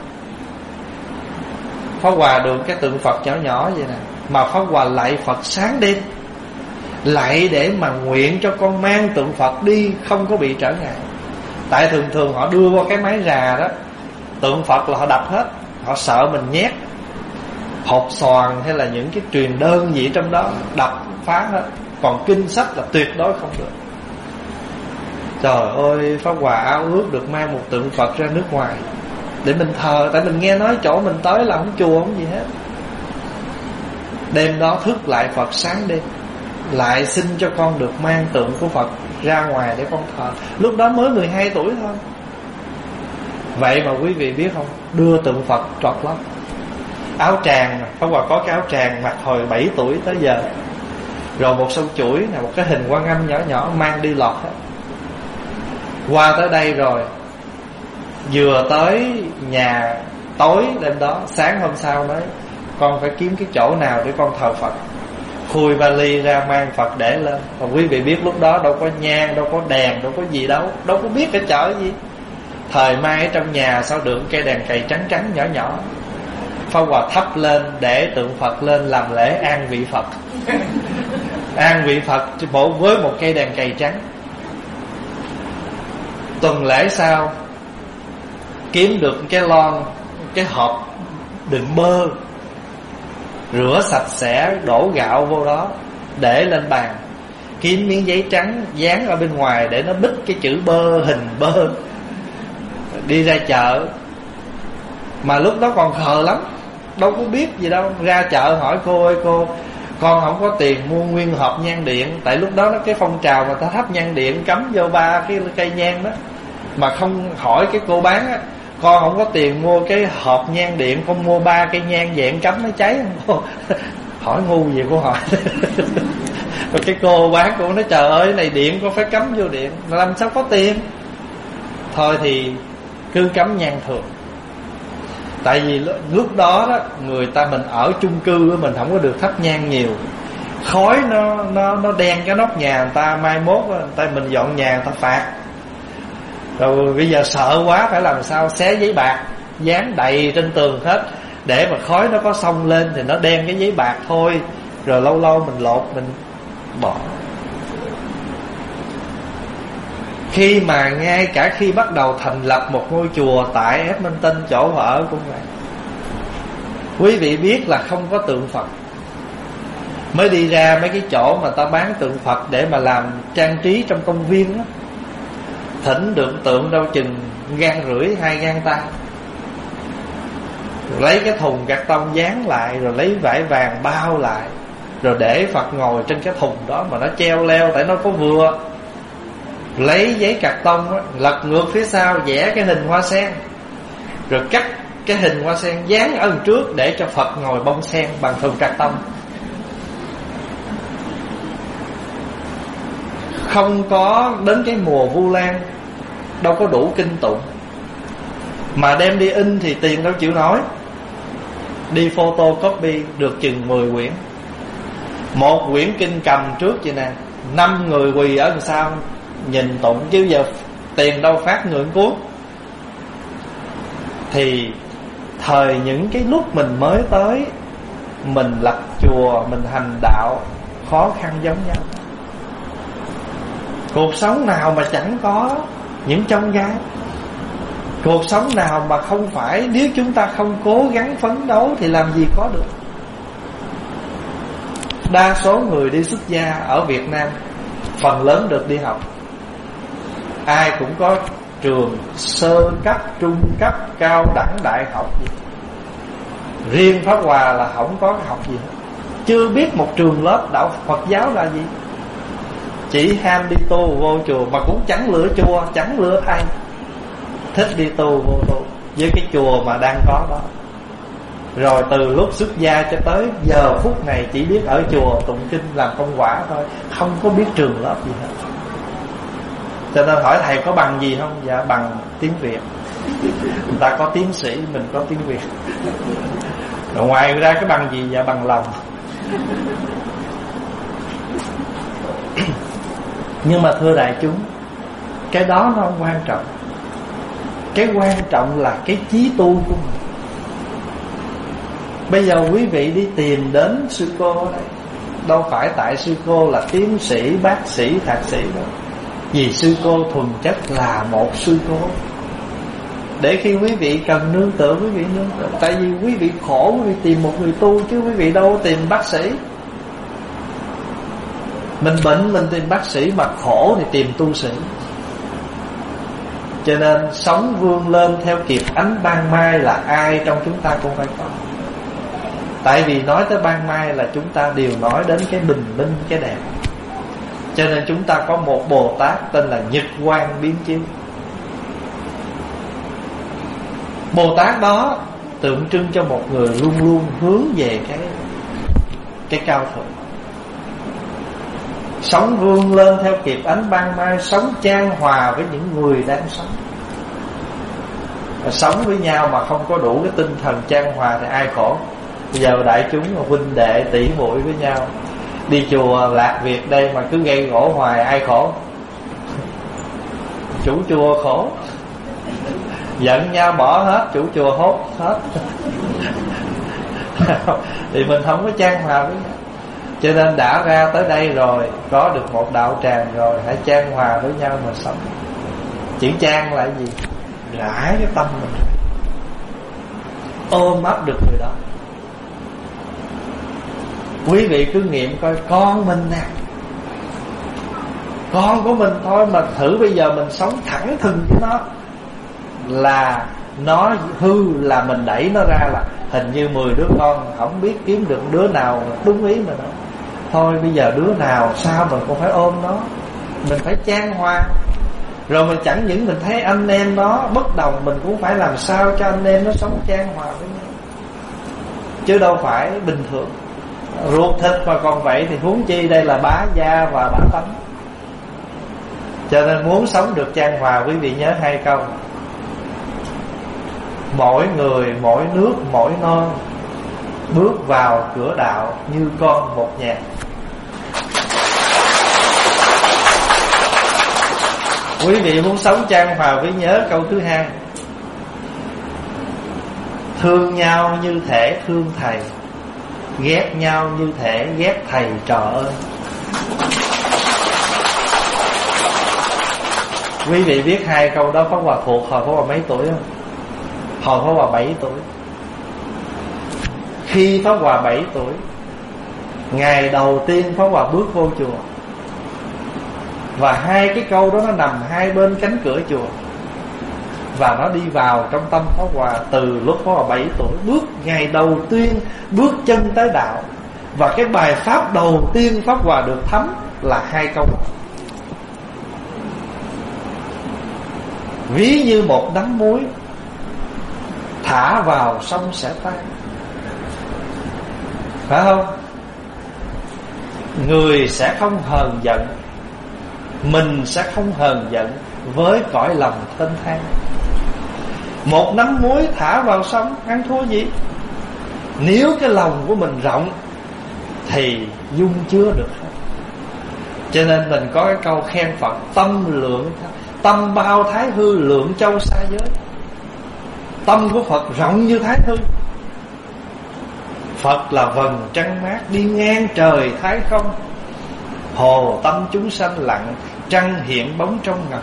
Pháp Hòa được cái tượng Phật nhỏ nhỏ vậy nè, mà Pháp Hòa lạy Phật sáng đêm, lạy để mà nguyện cho con mang tượng Phật đi không có bị trở ngại. Tại thường thường họ đưa qua cái máy rà đó, tượng Phật là họ đập hết, họ sợ mình nhét hộp xoàn hay là những cái truyền đơn gì trong đó, đập phá hết. Còn kinh sách là tuyệt đối không được. Trời ơi, Pháp Hòa ao ước được mang một tượng Phật ra nước ngoài để mình thờ. Tại mình nghe nói chỗ mình tới là không chùa không gì hết. Đêm đó thức lại Phật sáng đêm, lại xin cho con được mang tượng của Phật ra ngoài để con thờ. Lúc đó mới mười hai tuổi thôi. Vậy mà quý vị biết không, đưa tượng Phật trọt lắm. Áo tràng, Pháp Hòa có cái áo tràng mặc hồi bảy tuổi tới giờ. Rồi một sâu chuỗi nè, một cái hình Quan Âm nhỏ nhỏ mang đi lọt hết. Qua tới đây rồi, vừa tới nhà tối đêm đó, sáng hôm sau nói con phải kiếm cái chỗ nào để con thờ Phật. Khui vali ra mang Phật để lên. Còn quý vị biết lúc đó đâu có nhang, đâu có đèn, đâu có gì đâu, đâu có biết cái chợ gì. Thời mai ở trong nhà sao được cây đèn cầy trắng trắng nhỏ nhỏ. Pháp Hòa thắp lên để tượng Phật lên làm lễ an vị Phật. An vị Phật bộ với một cây đèn cầy trắng. Tuần lễ sau kiếm được cái lon, cái hộp đựng bơ, rửa sạch sẽ, đổ gạo vô đó, để lên bàn. Kiếm miếng giấy trắng dán ở bên ngoài để nó bích cái chữ bơ, hình bơ. Đi ra chợ, mà lúc đó còn khờ lắm, đâu có biết gì đâu. Ra chợ hỏi cô ơi cô, con không có tiền mua nguyên hộp nhang điện. Tại lúc đó nó cái phong trào mà ta thắp nhang điện cắm vô ba cái cây nhang đó, mà không hỏi cái cô bán á, Con không có tiền mua cái hộp nhang điện, con mua ba cây nhang dạng cắm nó cháy không? Hỏi ngu gì cô hỏi. Rồi cái cô bán cô nói trời ơi, này điện con phải cắm vô điện, làm sao có tiền. Thôi thì cứ cắm nhang thường. Tại vì lúc đó đó người ta mình ở chung cư mình không có được thắp nhang nhiều, khói nó nó nó đen cái nóc nhà người ta, mai mốt người ta mình dọn nhà người ta phạt. Rồi bây giờ sợ quá phải làm sao xé giấy bạc dán đầy trên tường hết, để mà khói nó có xông lên thì nó đen cái giấy bạc thôi, rồi lâu lâu mình lột mình bỏ. Khi mà ngay cả khi bắt đầu thành lập một ngôi chùa tại Edmonton chỗ ở cũng vậy, quý vị biết là không có tượng Phật. Mới đi ra mấy cái chỗ mà ta bán tượng Phật để mà làm trang trí trong công viên đó, thỉnh được tượng đâu chừng gan rưỡi hai gan tay, rồi lấy cái thùng cạc tông dán lại, rồi lấy vải vàng bao lại, rồi để Phật ngồi trên cái thùng đó mà nó treo leo, tại nó có vừa. Lấy giấy cạc tông đó, lật ngược phía sau vẽ cái hình hoa sen, rồi cắt cái hình hoa sen dán ở đằng trước để cho Phật ngồi bông sen bằng thùng cạc tông. Không có đến cái mùa Vu Lan đâu có đủ kinh tụng, mà đem đi in thì tiền đâu chịu nổi. Đi photocopy được chừng mười quyển. Một quyển kinh cầm trước vậy nè, năm người quỳ ở đằng sau nhìn tụng, chứ giờ tiền đâu phát người cuốn. Thì thời những cái lúc mình mới tới, mình lập chùa, mình hành đạo, khó khăn giống nhau. Cuộc sống nào mà chẳng có những chông gai? Cuộc sống nào mà không phải nếu chúng ta không cố gắng phấn đấu thì làm gì có được? Đa số người đi xuất gia ở Việt Nam phần lớn được đi học. Ai cũng có trường sơ cấp, trung cấp, cao đẳng, đại học gì. Riêng Pháp Hòa là không có học gì hết. Chưa biết một trường lớp đạo Phật giáo là gì. Chỉ ham đi tu vô chùa, mà cũng chẳng lựa chùa, chẳng lựa thầy. Thích đi tu vô tu với cái chùa mà đang có đó. Rồi từ lúc xuất gia cho tới giờ phút này chỉ biết ở chùa tụng kinh làm công quả thôi, không có biết trường lớp gì hết. Cho nên hỏi thầy có bằng gì không? Dạ bằng tiếng Việt. Người ta có tiến sĩ, mình có tiếng Việt. Rồi ngoài ra cái bằng gì? Dạ bằng lòng. Nhưng mà thưa đại chúng, cái đó nó không quan trọng. Cái quan trọng là cái chí tu của mình. Bây giờ quý vị đi tìm đến sư cô đây, đâu phải tại sư cô là tiến sĩ, bác sĩ, thạc sĩ đâu. Vì sư cô thuần chất là một sư cô, để khi quý vị cần nương tựa, quý vị nương tựa. Tại vì quý vị khổ, quý vị tìm một người tu, chứ quý vị đâu tìm bác sĩ. Mình bệnh mình tìm bác sĩ, mà khổ thì tìm tu sĩ. Cho nên sống vươn lên theo kịp ánh ban mai là ai trong chúng ta cũng phải có. Tại vì nói tới ban mai là chúng ta đều nói đến cái bình minh, cái đẹp. Cho nên chúng ta có một Bồ Tát tên là Nhật Quang Biến Chiếu. Bồ Tát đó tượng trưng cho một người luôn luôn hướng về cái cái cao thượng, sống vươn lên theo kịp ánh ban mai, sống chan hòa với những người đang sống. Và sống với nhau mà không có đủ cái tinh thần chan hòa thì ai khổ? Bây giờ đại chúng là huynh đệ tỷ muội với nhau, đi chùa Lạc Việt đây mà cứ gây gỗ hoài, ai khổ? Chủ chùa khổ, giận nhau bỏ hết, chủ chùa hốt hết. Thì mình không có chan hòa với nhau. Cho nên đã ra tới đây rồi, có được một đạo tràng rồi, hãy chan hòa với nhau mà sống. Chữ chan là gì? Rải cái tâm mình, ôm ấp được người đó. Quý vị cứ nghiệm coi, con mình nè, con của mình thôi, mà thử bây giờ mình sống thẳng thừng với nó, là nó hư là mình đẩy nó ra, là hình như mười đứa con không biết kiếm được đứa nào đúng ý mình đâu. Thôi bây giờ đứa nào sao mình cũng phải ôm nó, mình phải chan hòa. Rồi mình chẳng những mình thấy anh em nó bất đồng, mình cũng phải làm sao cho anh em nó sống chan hòa với nhau, chứ đâu phải bình thường. Ruột thịt mà còn vậy thì huống chi đây là bá gia và bá tánh. Cho nên muốn sống được chan hòa, quý vị nhớ hai câu: mỗi người mỗi nước mỗi non, bước vào cửa đạo như con một nhà. Quý vị muốn sống chan hòa với nhớ câu thứ hai: thương nhau như thể thương thầy, ghét nhau như thể ghét thầy trò ơi. Quý vị biết hai câu đó Pháp Hòa thuộc hồi Pháp Hòa mấy tuổi không? Hồi Pháp Hòa bảy tuổi. Khi Pháp Hòa bảy tuổi, ngày đầu tiên Pháp Hòa bước vô chùa, và hai cái câu đó nó nằm hai bên cánh cửa chùa, và nó đi vào trong tâm Pháp Hòa từ lúc Pháp Hòa bảy tuổi. Bước ngày đầu tiên bước chân tới đạo, và cái bài pháp đầu tiên Pháp Hòa được thấm là hai câu đó. Ví như một nắm muối thả vào sông sẽ tan, phải không? Người sẽ không hờn giận, mình sẽ không hờn giận với cõi lòng thênh thang. Một nắm muối thả vào sông ăn thua gì? Nếu cái lòng của mình rộng thì dung chứa được. Cho nên mình có cái câu khen Phật: tâm lượng, tâm bao thái hư, lượng châu xa giới. Tâm của Phật rộng như thái hư. Phật là vầng trăng mát đi ngang trời thái không, hồ tâm chúng sanh lặng, trăng hiện bóng trong ngầm.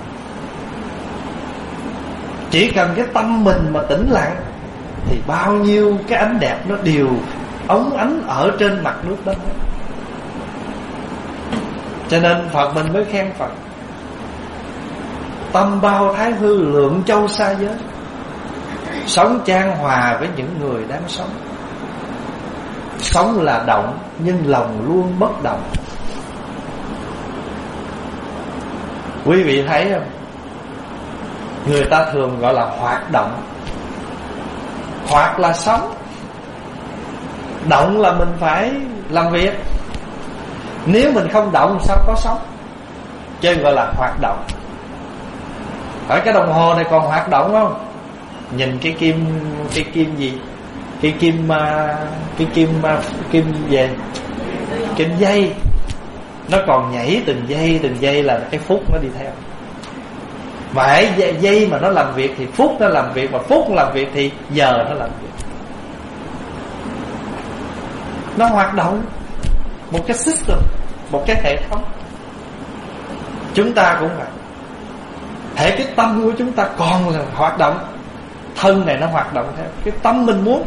Chỉ cần cái tâm mình mà tĩnh lặng thì bao nhiêu cái ánh đẹp nó đều óng ánh ở trên mặt nước đó. Cho nên Phật mình mới khen Phật: tâm bao thái hư, lượng châu xa giới. Sống chan hòa với những người đang sống. Sống là động, nhưng lòng luôn bất động. Quý vị thấy không? Người ta thường gọi là hoạt động. Hoạt là sống, động là mình phải làm việc. Nếu mình không động sao có sống? Cho nên gọi là hoạt động. Ở cái đồng hồ này còn hoạt động không? Nhìn cái kim, cái kim gì? Cái kim, cái kim, kim về kim dây, nó còn nhảy từng giây từng giây là cái phút nó đi theo. Mà hãy giây mà nó làm việc thì phút nó làm việc, mà phút nó làm việc thì giờ nó làm việc. Nó hoạt động một cái system, một cái hệ thống. Chúng ta cũng vậy. Hệ cái tâm của chúng ta còn là hoạt động, thân này nó hoạt động theo cái tâm mình muốn.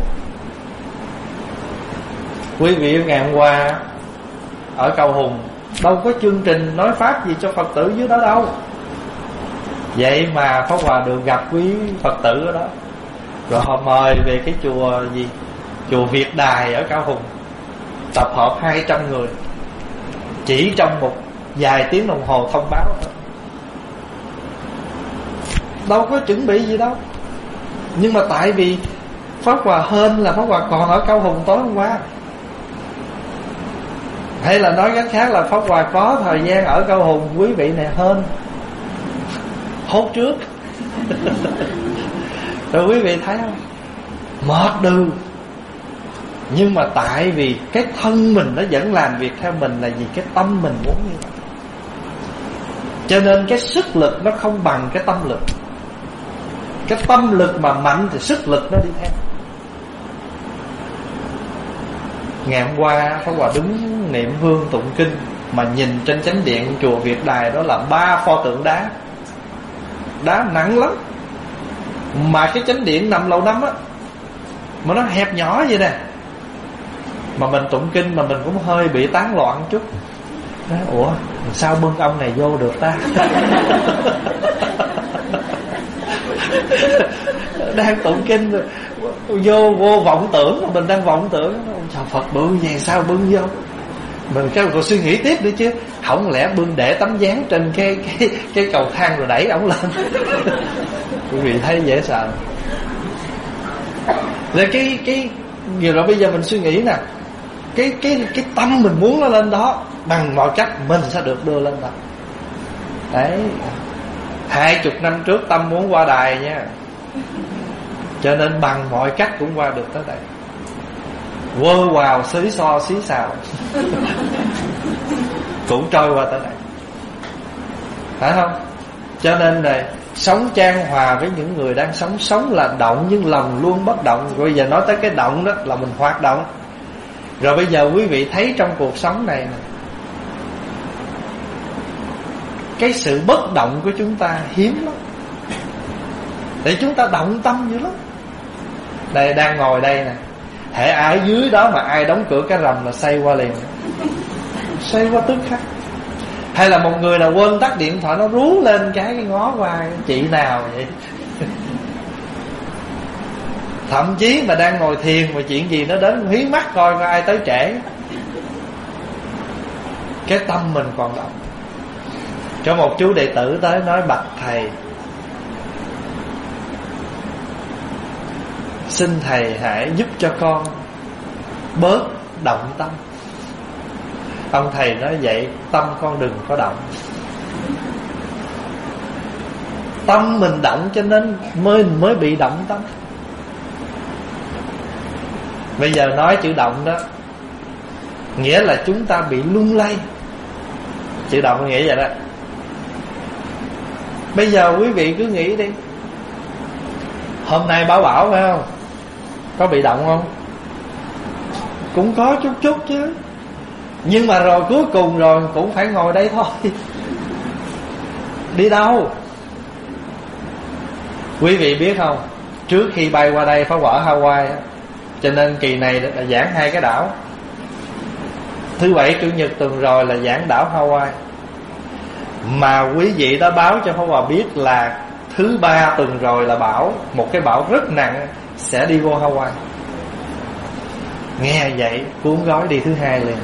Quý vị ngày hôm qua ở Cầu Hùng đâu có chương trình nói pháp gì cho Phật tử dưới đó đâu. Vậy mà Pháp Hòa được gặp quý Phật tử ở đó, rồi họ mời về cái chùa gì, chùa Việt Đài ở Cao Hùng, tập hợp hai trăm người, chỉ trong một vài tiếng đồng hồ thông báo thôi. Đâu có chuẩn bị gì đâu. Nhưng mà tại vì Pháp Hòa hên là Pháp Hòa còn ở Cao Hùng tối hôm qua, hay là nói cách khác là Pháp Hòa có thời gian ở Cao Hùng, quý vị này hên hốt trước. Rồi quý vị thấy không? Mệt đừ. Nhưng mà tại vì cái thân mình nó vẫn làm việc theo mình, là vì cái tâm mình muốn như vậy. Cho nên cái sức lực nó không bằng cái tâm lực. Cái tâm lực mà mạnh thì sức lực nó đi theo. Ngày hôm qua Pháp Hòa đứng niệm hương tụng kinh, mà nhìn trên chánh điện chùa Việt Đài đó là ba pho tượng đá, đá nặng lắm. Mà cái chánh điện nằm lầu năm á, mà nó hẹp nhỏ vậy nè, mà mình tụng kinh mà mình cũng hơi bị tán loạn chút. Nói, ủa sao bưng ông này vô được ta? Đang tụng kinh rồi vô vô vọng tưởng, mà mình đang vọng tưởng. Trời Phật bự vậy sao bưng vô? Mình cái còn suy nghĩ tiếp nữa chứ, không lẽ bưng để tấm dáng trên cái cái cái cầu thang rồi đẩy ổng lên. Quý vị thấy dễ sợ. Rồi cái cái nhiều rồi bây giờ mình suy nghĩ nè, cái cái cái tâm mình muốn nó lên đó, bằng mọi cách mình sẽ được đưa lên đó. Đấy. Hai chục năm trước tâm muốn qua đài nha, cho nên bằng mọi cách cũng qua được tới đây. Quơ vào xí so xí xào cũng trôi qua tới đây, phải không? Cho nên này, sống chan hòa với những người đang sống. Sống là động nhưng lòng luôn bất động. Rồi bây giờ nói tới cái động đó là mình hoạt động. Rồi bây giờ quý vị thấy trong cuộc sống này nè, cái sự bất động của chúng ta hiếm lắm, để chúng ta động tâm dữ lắm. Đây đang ngồi đây nè, hễ ai dưới đó mà ai đóng cửa cái rầm là xoay qua liền, xoay qua tức khắc. Hay là một người nào quên tắt điện thoại, nó rú lên cái, cái ngó qua chị nào vậy. Thậm chí mà đang ngồi thiền mà chuyện gì nó đến hí mắt coi coi ai tới trễ, cái tâm mình còn động. Có một chú đệ tử tới nói: bạch thầy, xin thầy hãy giúp cho con bớt động tâm. Ông thầy nói: vậy tâm con đừng có động. Tâm mình động cho nên mới mới bị động tâm. Bây giờ nói chữ động đó, nghĩa là chúng ta bị lung lay. Chữ động nghĩa vậy đó. Bây giờ quý vị cứ nghĩ đi, hôm nay báo bão phải không? Có bị động không? Cũng có chút chút chứ. Nhưng mà rồi cuối cùng rồi cũng phải ngồi đây thôi. Đi đâu? Quý vị biết không, trước khi bay qua đây Pháp Hòa ở Hawaii, cho nên kỳ này là giảng hai cái đảo. Thứ bảy chủ nhật tuần rồi là giảng đảo Hawaii. Mà quý vị đã báo cho Pháp Hòa biết là thứ ba tuần rồi là bão, một cái bão rất nặng sẽ đi vô Hawaii. Nghe vậy cuốn gói đi thứ hai liền.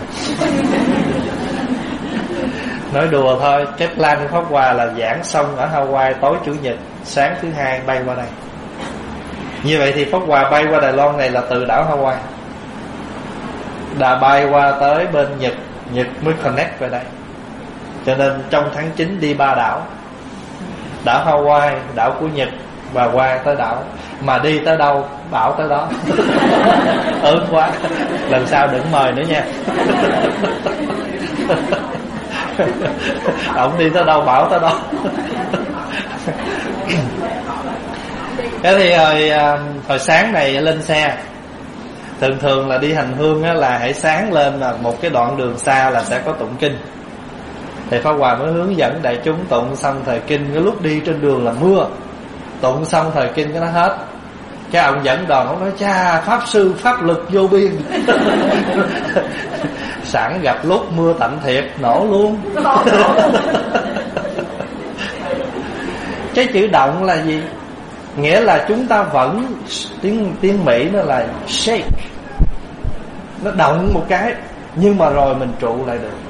Nói đùa thôi, cái plan của Pháp Hòa là giảng xong ở Hawaii tối chủ nhật, sáng thứ hai bay qua đây. Như vậy thì Pháp Hòa bay qua Đài Loan này là từ đảo Hawaii, đã bay qua tới bên Nhật, Nhật mới connect về đây. Cho nên trong tháng chín đi ba đảo: đảo Hawaii, đảo của Nhật và qua tới đảo. Mà đi tới đâu bão tới đó. Ớn quá, lần sau đừng mời nữa nha. Ông đi tới đâu bão tới đó. Thế thì hồi, hồi sáng này lên xe, thường thường là đi hành hương á, là hãy sáng lên là một cái đoạn đường xa là sẽ có tụng kinh. Thì Pháp Hòa mới hướng dẫn đại chúng tụng xong thời kinh. Cái lúc đi trên đường là mưa, tụng xong thời kinh cái nó hết. Cái ông dẫn đoàn ông nói: cha, pháp sư pháp lực vô biên. Sẵn gặp lúc mưa tạnh thiệt, nổ luôn. Cái chữ động là gì? Nghĩa là chúng ta vẫn, tiếng tiếng Mỹ nó là shake, nó động một cái nhưng mà rồi mình trụ lại được.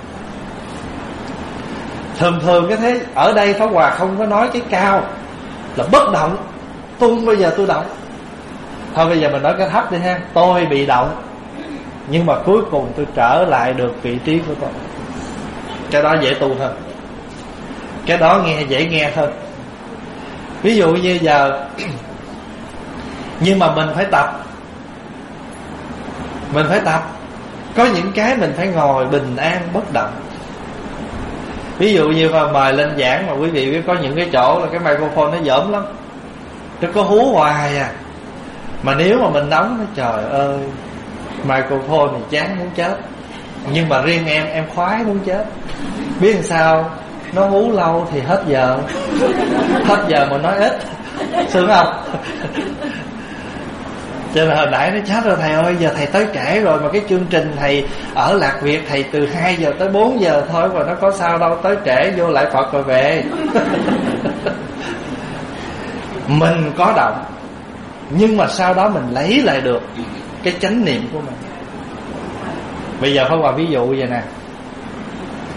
Thường thường cái thế ở đây Pháp Hòa không có nói cái cao là bất động, tôi không bao giờ tôi động. Thôi bây giờ mình nói cái thấp đi ha, tôi bị động nhưng mà cuối cùng tôi trở lại được vị trí của tôi. Cái đó dễ tu hơn, cái đó nghe dễ nghe hơn. Ví dụ như giờ nhưng mà mình phải tập, mình phải tập. Có những cái mình phải ngồi bình an bất động. Ví dụ như mà mời lên giảng mà quý vị biết có những cái chỗ là cái microphone nó dởm lắm, nó có hú hoài à. Mà nếu mà mình đóng nó, trời ơi, microphone thì chán muốn chết. Nhưng mà riêng em, em khoái muốn chết. Biết làm sao? Nó hú lâu thì hết giờ. Hết giờ mà nói ít, sướng không? Cho nên hồi nãy nó chết rồi thầy ơi, giờ thầy tới trễ rồi. Mà cái chương trình thầy ở Lạc Việt thầy từ hai giờ tới bốn giờ thôi, và nó có sao đâu, tới trễ vô lại Phật rồi về. Mình có động, nhưng mà sau đó mình lấy lại được cái chánh niệm của mình. Bây giờ Pháp Hòa ví dụ vậy nè,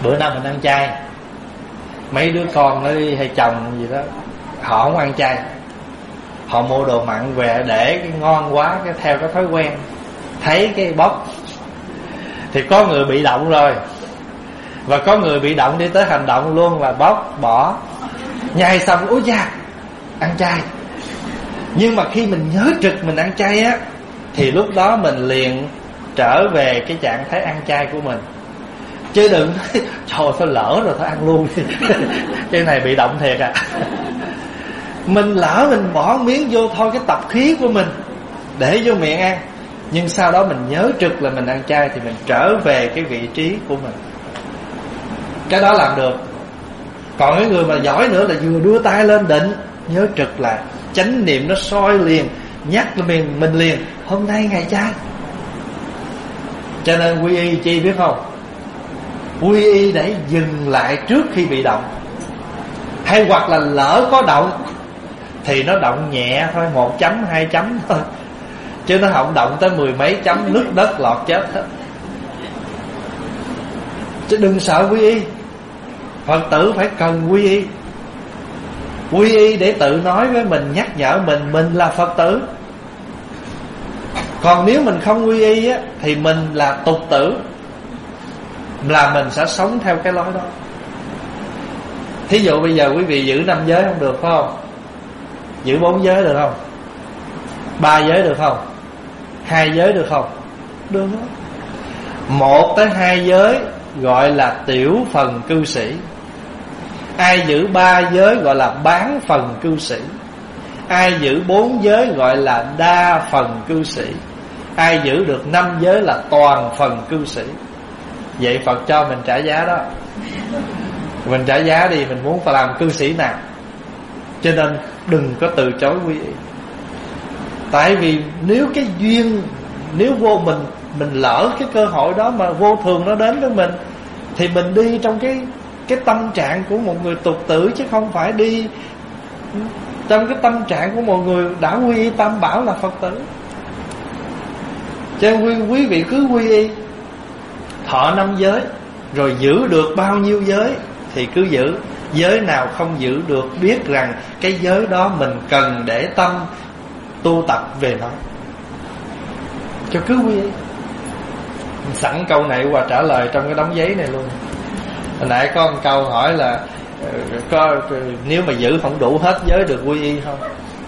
Bữa nào mình ăn chay, mấy đứa con nó đi hay chồng gì đó, họ không ăn chay, họ mua đồ mặn về để cái ngon quá, cái theo cái thói quen, thấy cái bóc thì có người bị động rồi, và có người bị động đi tới hành động luôn là bóc bỏ, nhai xong úi da ăn chay. Nhưng mà khi mình nhớ trực mình ăn chay á, thì lúc đó mình liền trở về cái trạng thái ăn chay của mình. Chứ đừng nói trời thôi lỡ rồi thôi ăn luôn. Cái này bị động thiệt à. Mình lỡ mình bỏ miếng vô thôi, cái tập khí của mình để vô miệng ăn, nhưng sau đó mình nhớ trực là mình ăn chay, thì mình trở về cái vị trí của mình. Cái đó làm được. Còn cái người mà giỏi nữa là vừa đưa tay lên định, nhớ trực lại, chánh niệm nó soi liền, nhắc mình mình liền, hôm nay ngày chay. Cho nên quy y chi biết không? Quy y để dừng lại trước khi bị động. Hay hoặc là lỡ có động thì nó động nhẹ thôi, một chấm hai chấm thôi, chứ nó không động tới mười mấy chấm, nước đất lọt chết hết. Chứ đừng sợ quy y. Phật tử phải cần quy y. Quy y để tự nói với mình, nhắc nhở mình, mình là Phật tử. Còn nếu mình không quy y á, thì mình là tục tử, là mình sẽ sống theo cái lối đó. Thí dụ bây giờ quý vị giữ năm giới không được phải không? Giữ bốn giới được không? Ba giới được không? Hai giới được không? Được đó. Một tới hai giới gọi là tiểu phần cư sĩ. Ai giữ ba giới gọi là bán phần cư sĩ. Ai giữ bốn giới gọi là đa phần cư sĩ. Ai giữ được năm giới là toàn phần cư sĩ. Vậy Phật cho mình trả giá đó. Mình trả giá đi, mình muốn phải làm cư sĩ nào. Cho nên đừng có từ chối quy y. Tại vì nếu cái duyên, nếu vô mình mình lỡ cái cơ hội đó mà vô thường nó đến với mình, thì mình đi trong cái cái tâm trạng của một người tục tử, chứ không phải đi trong cái tâm trạng của một người đã quy y tam bảo là Phật tử. Cho nên quý, quý vị cứ quy y, thọ năm giới, rồi giữ được bao nhiêu giới thì cứ giữ. Giới nào không giữ được, biết rằng cái giới đó mình cần để tâm tu tập về nó, cho cứ quy y. Sẵn câu này qua trả lời trong cái đống giấy này luôn. Hồi nãy có một câu hỏi là có, nếu mà giữ không đủ hết giới được quy y không?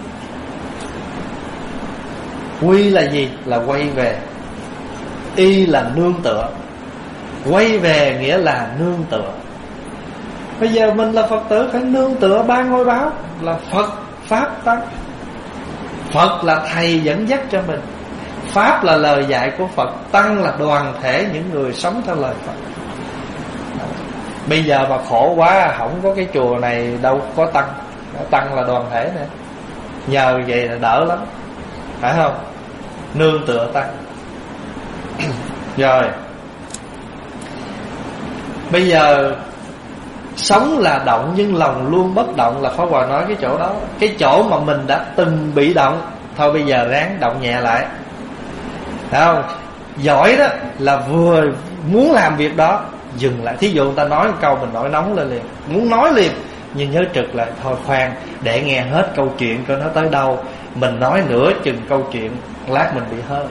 Quy là gì? Là quay về. Y là nương tựa. Quay về nghĩa là nương tựa. Bây giờ mình là Phật tử phải nương tựa ba ngôi báo là Phật, Pháp, Tăng. Phật là thầy dẫn dắt cho mình, Pháp là lời dạy của Phật, Tăng là đoàn thể những người sống theo lời Phật. Bây giờ mà khổ quá, không có cái chùa này đâu có Tăng. Tăng là đoàn thể nè, nhờ vậy là đỡ lắm, phải không? Nương tựa Tăng. Rồi bây giờ sống là động nhưng lòng luôn bất động là Pháp Hòa nói cái chỗ đó. Cái chỗ mà mình đã từng bị động, thôi bây giờ ráng động nhẹ lại. Thấy không? Giỏi đó là vừa muốn làm việc đó, dừng lại. Thí dụ người ta nói một câu mình nổi nóng lên liền, muốn nói liền, nhưng nhớ trực lại, thôi khoan, để nghe hết câu chuyện coi nó tới đâu. Mình nói nửa chừng câu chuyện, lát mình bị hơi.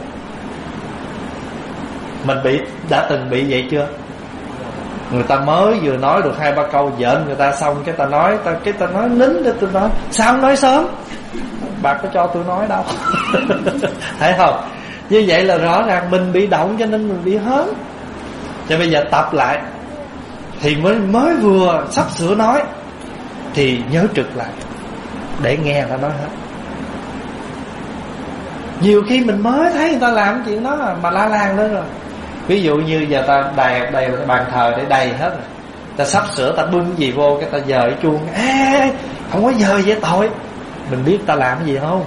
Mình bị đã từng bị vậy chưa? Người ta mới vừa nói được hai ba câu giỡn người ta xong, cái ta nói ta cái ta nói nín để tôi nói, sao không nói sớm? Bà có cho tôi nói đâu. Thấy không? Như vậy là rõ ràng mình bị động cho nên mình bị hớn. Cho bây giờ tập lại, thì mới mới vừa sắp sửa nói thì nhớ trực lại để nghe người ta nói hết. Nhiều khi mình mới thấy người ta làm chuyện đó mà la làng lên rồi. Ví dụ như giờ ta đầy đầy bàn thờ để đầy hết rồi, ta sắp sửa ta bưng gì vô cái ta dời cái chuông, ê không có dời vậy tội. Mình biết ta làm cái gì không,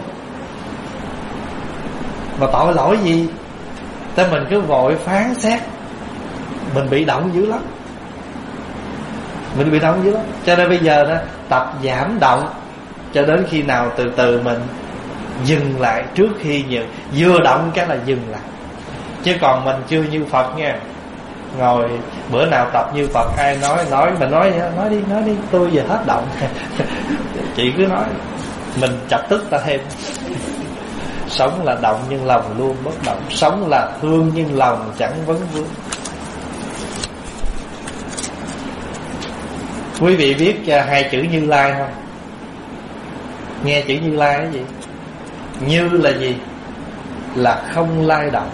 mà tội lỗi gì, thế mình cứ vội phán xét. Mình bị động dữ lắm, mình bị động dữ lắm. Cho nên bây giờ đó, tập giảm động cho đến khi nào từ từ mình dừng lại trước khi nhiều. Vừa động cái là dừng lại. Chứ còn mình chưa như Phật nha. Ngồi bữa nào tập như Phật, ai nói nói mình nói nói đi nói đi, tôi giờ hết động. Chị cứ nói, mình chọc tức ta thêm. Sống là động nhưng lòng luôn bất động. Sống là thương nhưng lòng chẳng vấn vương. Quý vị biết hai chữ Như Lai không? Nghe chữ Như Lai cái gì? Như là gì? Là không lai động.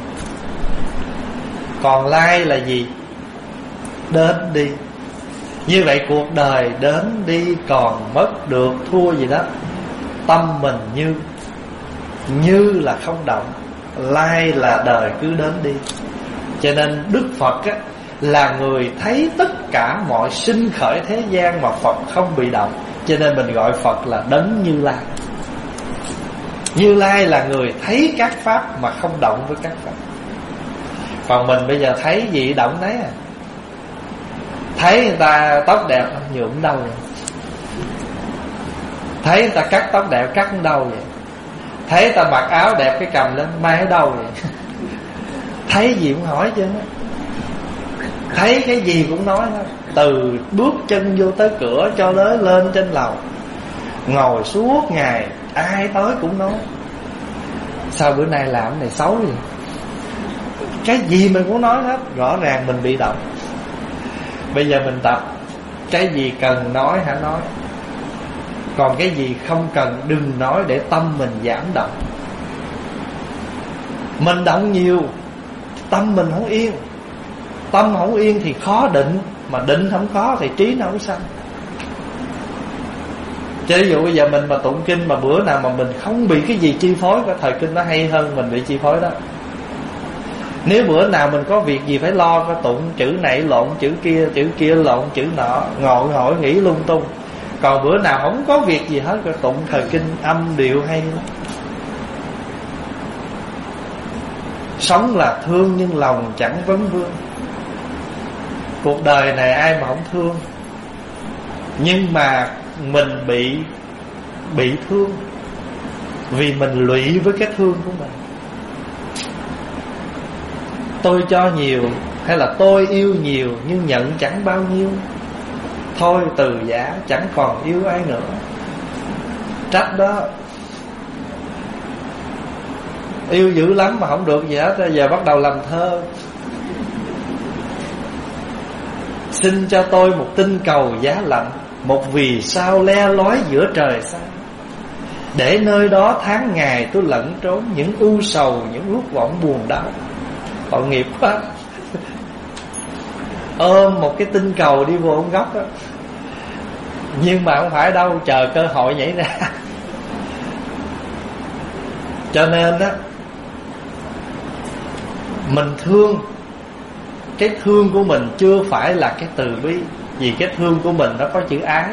Còn lai là gì? Đến đi. Như vậy cuộc đời đến đi còn mất được thua gì đó. Tâm mình như. Như là không động, lai là đời cứ đến đi. Cho nên Đức Phật á, là người thấy tất cả mọi sinh khởi thế gian mà Phật không bị động. Cho nên mình gọi Phật là Đấng Như Lai. Như Lai là người thấy các pháp mà không động với các pháp. Còn mình bây giờ thấy gì động đấy à. Thấy người ta tóc đẹp nhuộm đâu vậy? Thấy người ta cắt tóc đẹp cắt đâu vậy? Thấy người ta mặc áo đẹp cái cầm lên mai ở đâu vậy? Thấy gì cũng hỏi chứ. Thấy cái gì cũng nói hết. Từ bước chân vô tới cửa cho tới lên trên lầu, ngồi suốt ngày ai tới cũng nói sao bữa nay làm cái này xấu gì. Cái gì mình cũng nói hết. Rõ ràng mình bị động. Bây giờ mình tập, cái gì cần nói hãy nói, còn cái gì không cần đừng nói, để tâm mình giảm động. Mình động nhiều, tâm mình không yên. Tâm không yên thì khó định, mà định không có thì trí nó không sanh. Chứ ví dụ bây giờ mình mà tụng kinh mà bữa nào mà mình không bị cái gì chi phối, cái thời kinh nó hay hơn mình bị chi phối đó. Nếu bữa nào mình có việc gì phải lo, cái tụng chữ này lộn chữ kia, chữ kia lộn chữ nọ, ngồi hỏi nghĩ lung tung. Còn bữa nào không có việc gì hết, cái tụng thời kinh âm điệu hay lắm. Sống là thương nhưng lòng chẳng vấn vương. Cuộc đời này ai mà không thương. Nhưng mà mình bị Bị thương vì mình lụy với cái thương của mình. Tôi cho nhiều hay là tôi yêu nhiều nhưng nhận chẳng bao nhiêu. Thôi từ giả chẳng còn yêu ai nữa. Trách đó. Yêu dữ lắm mà không được gì hết. Giờ bắt đầu làm thơ. Xin cho tôi một tinh cầu giá lạnh, một vì sao le lói giữa trời xanh, để nơi đó tháng ngày tôi lẫn trốn những ưu sầu, những ước vọng buồn đau. Tội nghiệp quá. Ôm một cái tinh cầu đi vô góc đó. Nhưng mà không phải đâu, chờ cơ hội nhảy ra. Cho nên đó, mình thương. Cái thương của mình chưa phải là cái từ bi. Vì cái thương của mình nó có chữ ái.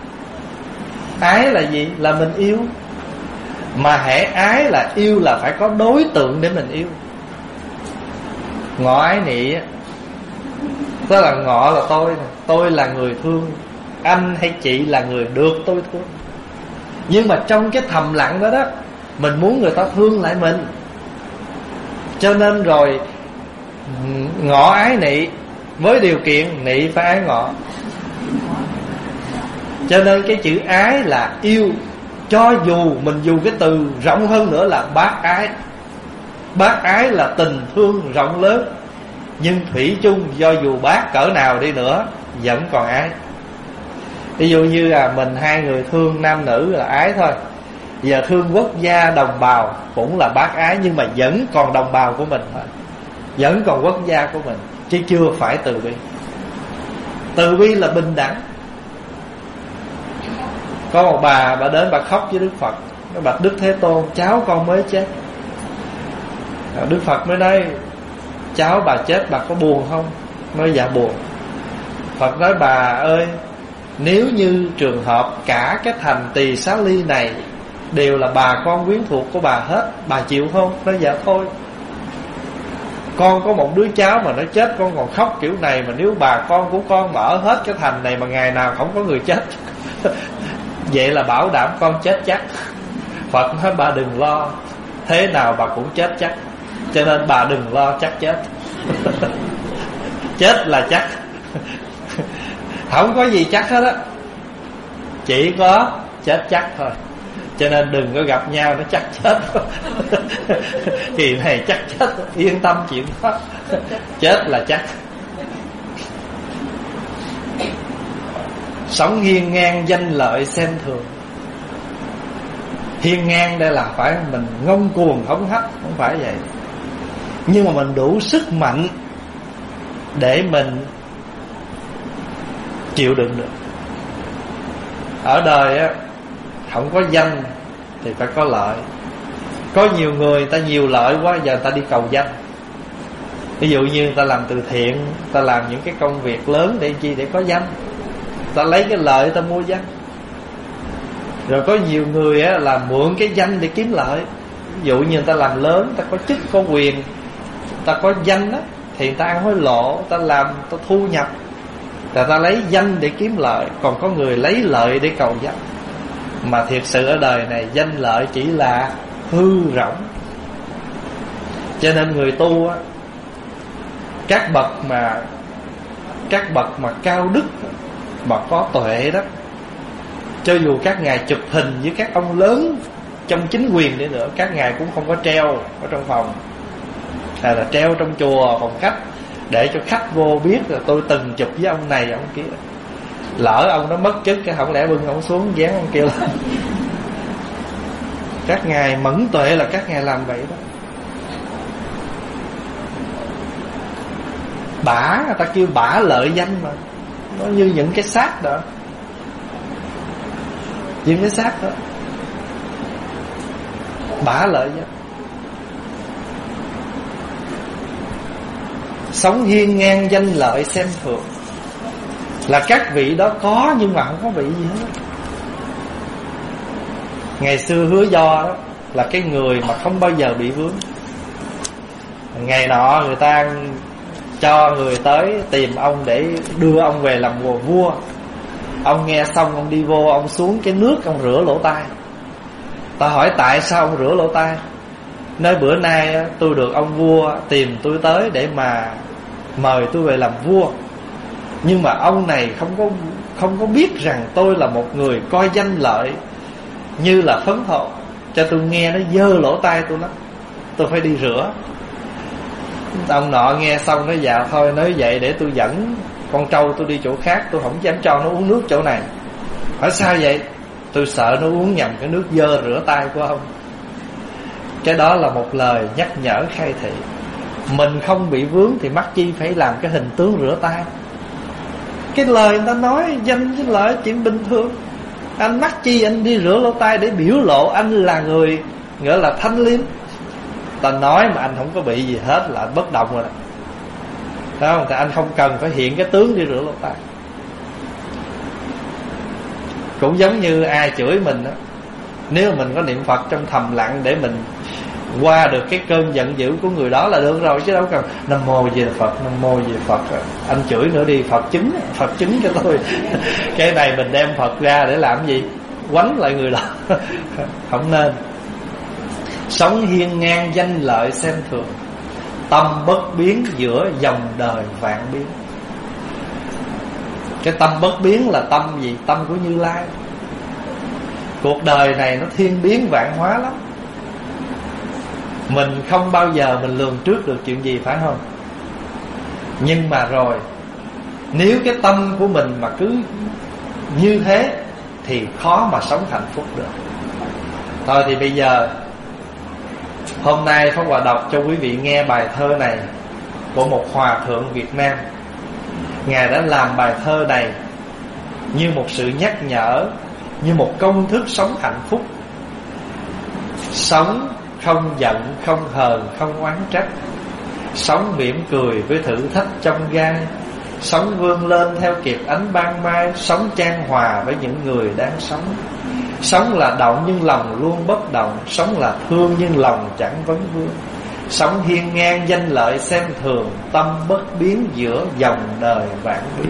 Ái là gì? Là mình yêu. Mà hễ ái là yêu là phải có đối tượng để mình yêu. Ngọ ái nị á, tức là ngọ là tôi, tôi là người thương, anh hay chị là người được tôi thương. Nhưng mà trong cái thầm lặng đó đó, mình muốn người ta thương lại mình. Cho nên rồi ngọ ái nị, với điều kiện nị phải ái ngọ. Cho nên cái chữ ái là yêu. Cho dù mình dùng cái từ rộng hơn nữa là bác ái. Bác ái là tình thương rộng lớn. Nhưng thủy chung do dù bác cỡ nào đi nữa vẫn còn ái. Ví dụ như là mình hai người thương nam nữ là ái thôi. Giờ thương quốc gia đồng bào cũng là bác ái. Nhưng mà vẫn còn đồng bào của mình thôi, vẫn còn quốc gia của mình, chứ chưa phải từ bi. Từ bi là bình đẳng. Có một bà, bà đến bà khóc với Đức Phật. Nó bạch Đức Thế Tôn, cháu con mới chết. Đức Phật mới nói, cháu bà chết bà có buồn không? Nói dạ buồn. Phật nói bà ơi, nếu như trường hợp cả cái thành Tỳ Xá Ly này đều là bà con quyến thuộc của bà hết, bà chịu không? Nói dạ thôi. Con có một đứa cháu mà nó chết, con còn khóc kiểu này, mà nếu bà con của con mà ở hết cái thành này mà ngày nào không có người chết, vậy là bảo đảm con chết chắc. Phật nói bà đừng lo, thế nào bà cũng chết chắc. Cho nên bà đừng lo chắc chết. chết là chắc. Không có gì chắc hết á, chỉ có chết chắc thôi. Cho nên đừng có gặp nhau nó chắc chết. Kỳ này chắc chết, yên tâm chuyện đó. Chết là chắc. Sống hiên ngang danh lợi xem thường. Hiên ngang đây là phải mình ngông cuồng hống hách, không phải vậy. Nhưng mà mình đủ sức mạnh để mình chịu đựng được. Ở đời á, không có danh thì phải có lợi. Có nhiều người ta nhiều lợi quá, giờ ta đi cầu danh. Ví dụ như ta làm từ thiện, ta làm những cái công việc lớn để chi? Để có danh. Ta lấy cái lợi ta mua danh. Rồi có nhiều người á, là mượn cái danh để kiếm lợi. Ví dụ như ta làm lớn, ta có chức có quyền, ta có danh á, thì ta ăn hối lộ, ta làm, ta thu nhập, là ta lấy danh để kiếm lợi. Còn có người lấy lợi để cầu danh. Mà thiệt sự ở đời này danh lợi chỉ là hư rỗng. Cho nên người tu á, các bậc mà các bậc mà cao đức mà có tuệ đó, cho dù các ngài chụp hình với các ông lớn trong chính quyền đi nữa, các ngài cũng không có treo ở trong phòng, hay là treo trong chùa phòng khách để cho khách vô biết là tôi từng chụp với ông này ông kia. Lỡ ông nó mất chức, cái không lẽ bưng ông xuống dán ông kia lên. Các ngài mẫn tuệ là các ngài làm vậy đó. Bả, người ta kêu bả lợi danh mà. Nó như những cái xác đó, những cái xác đó, bả lợi danh. Sống hiên ngang danh lợi xem thường, là các vị đó có nhưng mà không có vị gì hết. Ngày xưa Hứa Do đó là cái người mà không bao giờ bị vướng. Ngày nọ người ta cho người tới tìm ông để đưa ông về làm vua. Ông nghe xong ông đi vô, ông xuống cái nước ông rửa lỗ tai. Ta hỏi tại sao ông rửa lỗ tai? Nói bữa nay tôi được ông vua tìm tôi tới để mà mời tôi về làm vua. Nhưng mà ông này không có không có biết rằng tôi là một người coi danh lợi như là phấn thọ, cho tôi nghe nó dơ lỗ tai tôi lắm, tôi phải đi rửa. Ông nọ nghe xong nói dạ thôi, nói vậy để tôi dẫn con trâu tôi đi chỗ khác, tôi không dám cho nó uống nước chỗ này. Hỏi sao vậy? Tôi sợ nó uống nhầm cái nước dơ rửa tay của ông. Cái đó là một lời nhắc nhở khai thị. Mình không bị vướng thì mắc chi phải làm cái hình tướng rửa tay. Cái lời người ta nói danh với lợi chuyện bình thường. Anh mắc chi anh đi rửa lỗ tai để biểu lộ anh là người gọi là thanh liêm. Ta nói mà anh không có bị gì hết là anh bất động rồi đó. Đó không? Thì anh không cần phải hiện cái tướng đi rửa lỗ tai. Cũng giống như ai chửi mình đó, nếu mình có niệm Phật trong thầm lặng để mình qua được cái cơn giận dữ của người đó là được rồi, chứ đâu cần Nam Mô Di Đà Phật, Nam Mô Di Đà Phật. Anh chửi nữa đi, Phật chứng, Phật chứng cho tôi. Cái này mình đem Phật ra để làm gì? Quánh lại người đó. Không nên. Sống hiên ngang danh lợi xem thường, tâm bất biến giữa dòng đời vạn biến. Cái tâm bất biến là tâm gì? Tâm của Như Lai. Cuộc đời này nó thiên biến vạn hóa lắm. Mình không bao giờ mình lường trước được chuyện gì, phải không? Nhưng mà rồi, nếu cái tâm của mình mà cứ như thế thì khó mà sống hạnh phúc được. Thôi thì bây giờ hôm nay Pháp Hòa đọc cho quý vị nghe bài thơ này của một hòa thượng Việt Nam. Ngài đã làm bài thơ này như một sự nhắc nhở, như một công thức sống hạnh phúc. Sống không giận, không hờn, không oán trách. Sống mỉm cười với thử thách trong gai. Sống vươn lên theo kịp ánh ban mai. Sống chan hòa với những người đang sống. Sống là động nhưng lòng luôn bất động. Sống là thương nhưng lòng chẳng vấn vương. Sống hiên ngang danh lợi xem thường, tâm bất biến giữa dòng đời vạn biến.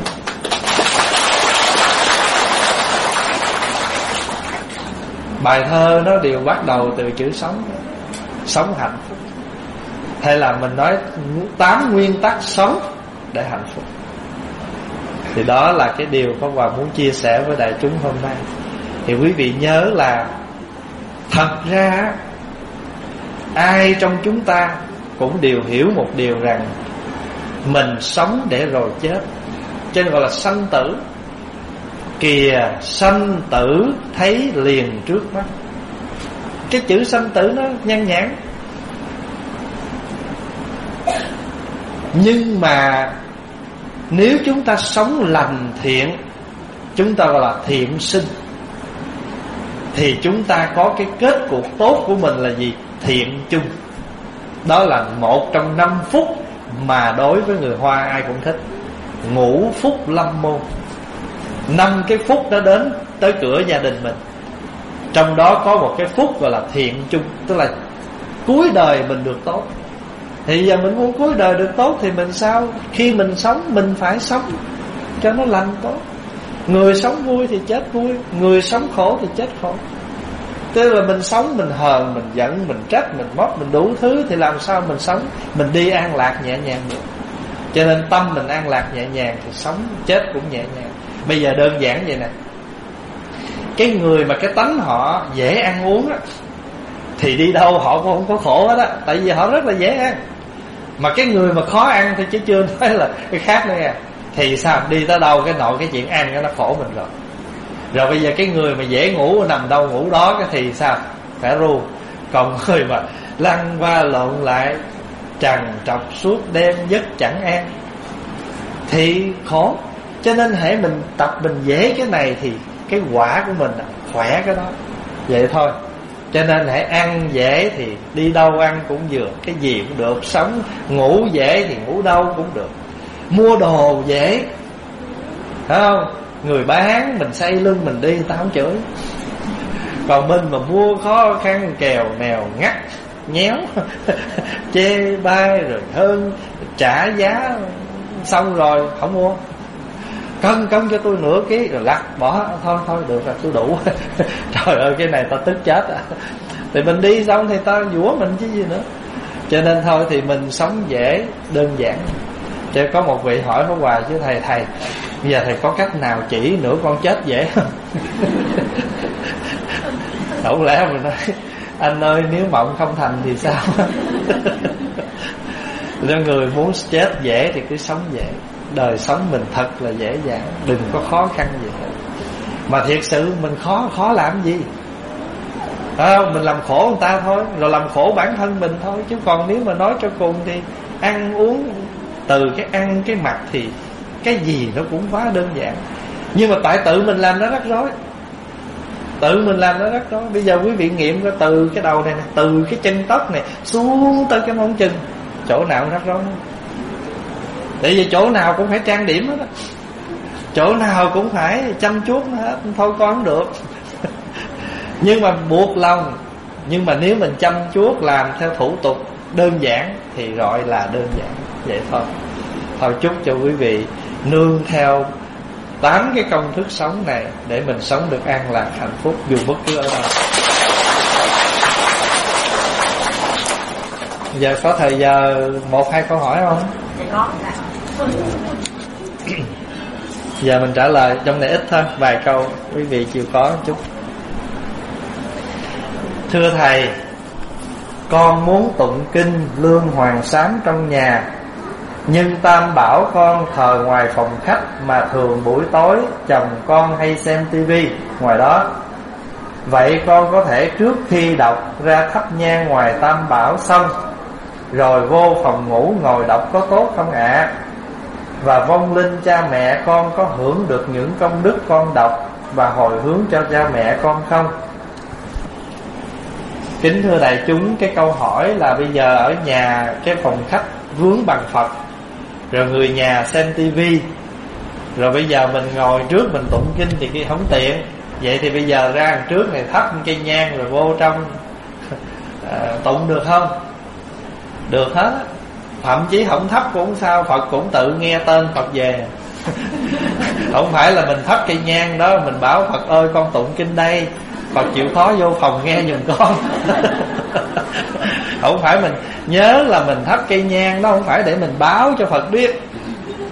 Bài thơ nó đều bắt đầu từ chữ sống. Sống hạnh phúc. Hay là mình nói tám nguyên tắc sống để hạnh phúc. Thì đó là cái điều Pháp Hòa muốn chia sẻ với đại chúng hôm nay. Thì quý vị nhớ là thật ra ai trong chúng ta cũng đều hiểu một điều rằng mình sống để rồi chết, cho nên gọi là sanh tử. Kìa sanh tử thấy liền trước mắt. Cái chữ sanh tử nó nhan nhản, nhưng mà nếu chúng ta sống lành thiện, chúng ta gọi là thiện sinh, thì chúng ta có cái kết cục tốt của mình là gì? Thiện chung. Đó là một trong năm phúc mà đối với người Hoa ai cũng thích. Ngũ phúc lâm môn. Năm cái phúc đó đến tới cửa gia đình mình. Trong đó có một cái phúc gọi là thiện chung, tức là cuối đời mình được tốt. Thì giờ mình muốn cuối đời được tốt thì mình sao? Khi mình sống mình phải sống cho nó lành tốt. Người sống vui thì chết vui, người sống khổ thì chết khổ. Tức là mình sống mình hờn, mình giận, mình trách, mình móc, mình đủ thứ, thì làm sao mình sống mình đi an lạc nhẹ nhàng được. Cho nên tâm mình an lạc nhẹ nhàng thì sống chết cũng nhẹ nhàng. Bây giờ đơn giản vậy nè, cái người mà cái tánh họ dễ ăn uống á, thì đi đâu họ cũng không có khổ hết á, tại vì họ rất là dễ ăn. Mà cái người mà khó ăn thì chứ chưa nói là cái khác nữa nha. Thì sao? Đi tới đâu cái nội cái chuyện ăn nó khổ mình rồi. Rồi bây giờ cái người mà dễ ngủ nằm đâu ngủ đó cái thì sao? Phải ru. Còn người mà lăn qua lộn lại trằn trọc suốt đêm giấc chẳng an thì khổ. Cho nên hễ mình tập mình dễ cái này thì cái quả của mình khỏe cái đó. Vậy thôi. Cho nên hãy ăn dễ thì đi đâu ăn cũng vừa, cái gì cũng được. Sống ngủ dễ thì ngủ đâu cũng được. Mua đồ dễ, phải không? Người bán mình xây lưng mình đi, ta không chửi. Còn mình mà mua khó khăn kèo nèo ngắt nhéo chê bai rồi hơn trả giá, xong rồi không mua. Cân cân cho tôi nửa ký rồi lắc bỏ. Thôi thôi được rồi tôi đủ. Trời ơi cái này ta tức chết à. Thì mình đi xong thì ta dũa mình chứ gì nữa. Cho nên thôi thì mình sống dễ đơn giản. Chứ có một vị hỏi Pháp Hòa chứ thầy thầy bây giờ thầy có cách nào chỉ nữa con chết dễ không? Không lẽ mình nói anh ơi nếu mộng không thành thì sao? Nếu người muốn chết dễ thì cứ sống dễ. Đời sống mình thật là dễ dàng, đừng có khó khăn gì hết. Mà thiệt sự mình khó khó làm gì? À, mình làm khổ người ta thôi, rồi làm khổ bản thân mình thôi. Chứ còn nếu mà nói cho cùng thì ăn uống, từ cái ăn cái mặc thì cái gì nó cũng quá đơn giản. Nhưng mà tại tự mình làm nó rắc rối. Tự mình làm nó rắc rối. Bây giờ quý vị nghiệm ra từ cái đầu này, này từ cái chân tóc này xuống tới cái móng chân, chỗ nào cũng rắc rối. Tại vì chỗ nào cũng phải trang điểm hết á, chỗ nào cũng phải chăm chút hết. Thôi con không được. Nhưng mà buộc lòng. Nhưng mà nếu mình chăm chút làm theo thủ tục đơn giản thì gọi là đơn giản. Vậy thôi. Thôi chúc cho quý vị nương theo tám cái công thức sống này để mình sống được an lạc hạnh phúc dù bất cứ ở đâu. Giờ có thời giờ một hai câu hỏi không? Có. Giờ mình trả lời trong này ít thôi, vài câu quý vị chịu có một chút. Thưa thầy, con muốn tụng kinh Lương Hoàng Sám trong nhà, nhưng Tam Bảo con thờ ngoài phòng khách, mà thường buổi tối chồng con hay xem tivi ngoài đó. Vậy con có thể trước khi đọc ra thắp nhang ngoài Tam Bảo xong rồi vô phòng ngủ ngồi đọc có tốt không ạ? À? Và vong linh cha mẹ con có hưởng được những công đức con đọc và hồi hướng cho cha mẹ con không? Kính thưa đại chúng, cái câu hỏi là bây giờ ở nhà cái phòng khách vướng bằng Phật, rồi người nhà xem tivi, rồi bây giờ mình ngồi trước mình tụng kinh thì kia không tiện. Vậy thì bây giờ ra đằng trước này thắp cây nhang rồi vô trong à, tụng được không? Được hết. Thậm chí không thắp cũng không sao, Phật cũng tự nghe tên Phật về. Không phải là mình thắp cây nhang đó mình bảo Phật ơi con tụng kinh đây, Phật chịu khó vô phòng nghe giùm con. Không phải mình nhớ là mình thắp cây nhang đó, không phải để mình báo cho Phật biết.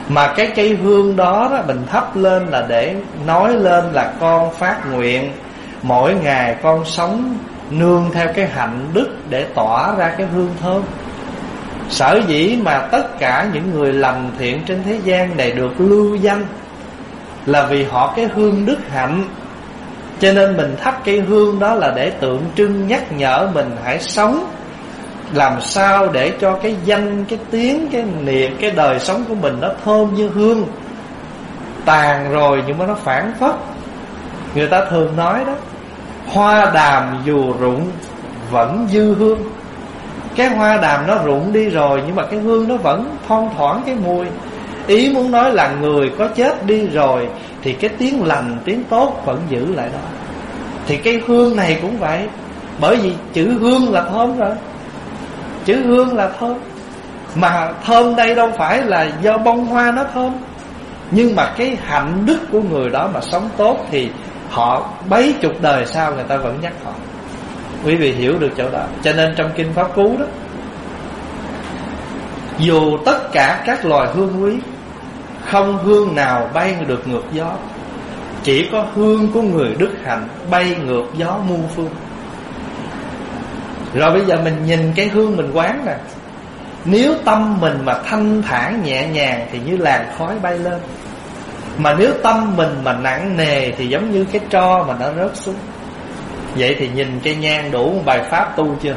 Mà cái cây hương đó, đó mình thắp lên là để nói lên là con phát nguyện mỗi ngày con sống nương theo cái hạnh đức để tỏa ra cái hương thơm. Sở dĩ mà tất cả những người lành thiện trên thế gian này được lưu danh là vì họ cái hương đức hạnh. Cho nên mình thắp cây hương đó là để tượng trưng nhắc nhở mình hãy sống làm sao để cho cái danh, cái tiếng, cái niệm, cái đời sống của mình nó thơm như hương. Tàn rồi nhưng mà nó phảng phất. Người ta thường nói đó, hoa đàm dù rụng vẫn dư hương. Cái hoa đàm nó rụng đi rồi nhưng mà cái hương nó vẫn thoang thoảng cái mùi. Ý muốn nói là người có chết đi rồi thì cái tiếng lành, tiếng tốt vẫn giữ lại đó. Thì cái hương này cũng vậy. Bởi vì chữ hương là thơm rồi. Chữ hương là thơm. Mà thơm đây đâu phải là do bông hoa nó thơm, nhưng mà cái hạnh đức của người đó mà sống tốt thì họ bấy chục đời sau người ta vẫn nhắc họ. Quý vị hiểu được chỗ đó. Cho nên trong Kinh Pháp Cú đó, dù tất cả các loài hương quý, không hương nào bay được ngược gió, chỉ có hương của người đức hạnh bay ngược gió muôn phương. Rồi bây giờ mình nhìn cái hương mình quán nè. Nếu tâm mình mà thanh thản nhẹ nhàng thì như làn khói bay lên. Mà nếu tâm mình mà nặng nề thì giống như cái tro mà nó rớt xuống. Vậy thì nhìn cây nhang đủ một bài pháp tu chưa?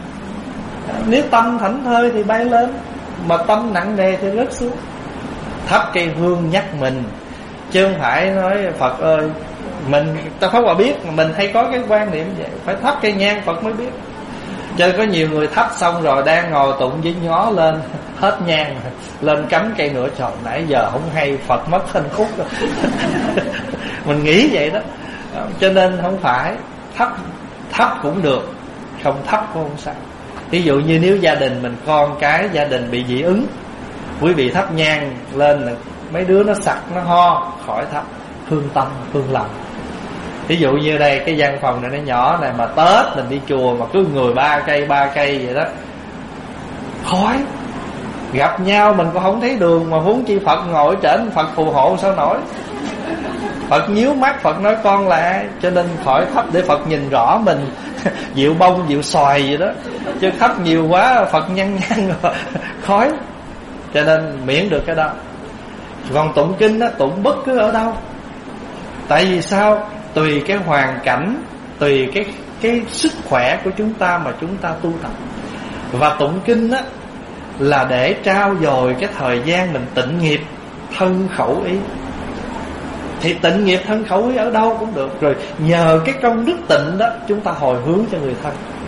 Nếu tâm thảnh thơi thì bay lên, mà tâm nặng nề thì rớt xuống. Thắp cây hương nhắc mình, chứ không phải nói Phật ơi, mình ta Pháp Hòa biết, mình hay có cái quan niệm vậy, phải thắp cây nhang Phật mới biết. Cho có nhiều người thắp xong rồi đang ngồi tụng với ngó lên hết nhang, lên cắm cây nữa, trời nãy giờ không hay Phật mất thanh khúc rồi. Mình nghĩ vậy đó. Cho nên không phải thắp, thắp cũng được, không thắp cũng không sao. Ví dụ như nếu gia đình mình con cái gia đình bị dị ứng, quý vị thắp nhang lên là mấy đứa nó sặc nó ho, khỏi thắp. Hương tâm, hương lòng. Ví dụ như đây cái văn phòng này nó nhỏ này, mà Tết mình đi chùa mà cứ người ba cây ba cây vậy đó, khói. Gặp nhau mình cũng không thấy đường, mà huống chi Phật ngồi trển, Phật phù hộ sao nổi. Phật nhíu mắt, Phật nói con là ai. Cho nên khỏi thắp để Phật nhìn rõ mình. Dịu bông, dịu xoài vậy đó. Chứ thắp nhiều quá Phật nhăn nhăn rồi khói. Cho nên miễn được cái đó. Còn tụng kinh đó, tụng bất cứ ở đâu. Tại vì sao? Tùy cái hoàn cảnh, tùy cái cái sức khỏe của chúng ta mà chúng ta tu tập. Và tụng kinh á là để trao dồi cái thời gian mình tịnh nghiệp thân khẩu ý. Thì tịnh nghiệp thân khẩu ý ở đâu cũng được. Rồi nhờ cái công đức tịnh đó chúng ta hồi hướng cho người thân.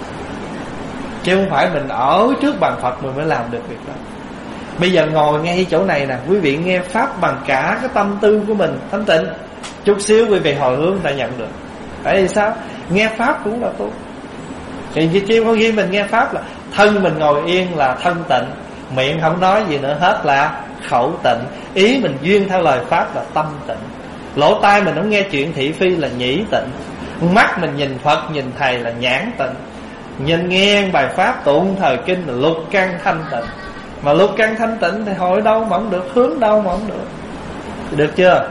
Chứ không phải mình ở trước bàn Phật mình mới làm được việc đó. Bây giờ ngồi ngay chỗ này nè, quý vị nghe Pháp bằng cả cái tâm tư của mình thanh tịnh, chút xíu quý vị hồi hướng ta nhận được. Tại vì sao? Nghe Pháp cũng là tốt. Thì chứ có khi mình nghe Pháp là thân mình ngồi yên là thân tịnh, miệng không nói gì nữa hết là khẩu tịnh, ý mình duyên theo lời Pháp là tâm tịnh, lỗ tai mình không nghe chuyện thị phi là nhĩ tịnh, mắt mình nhìn Phật nhìn Thầy là nhãn tịnh, nhìn nghe bài Pháp tụng thời kinh là lục căn thanh tịnh. Mà lục căn thanh tịnh thì hồi đâu mà không được, hướng đâu mà không được. Được chưa?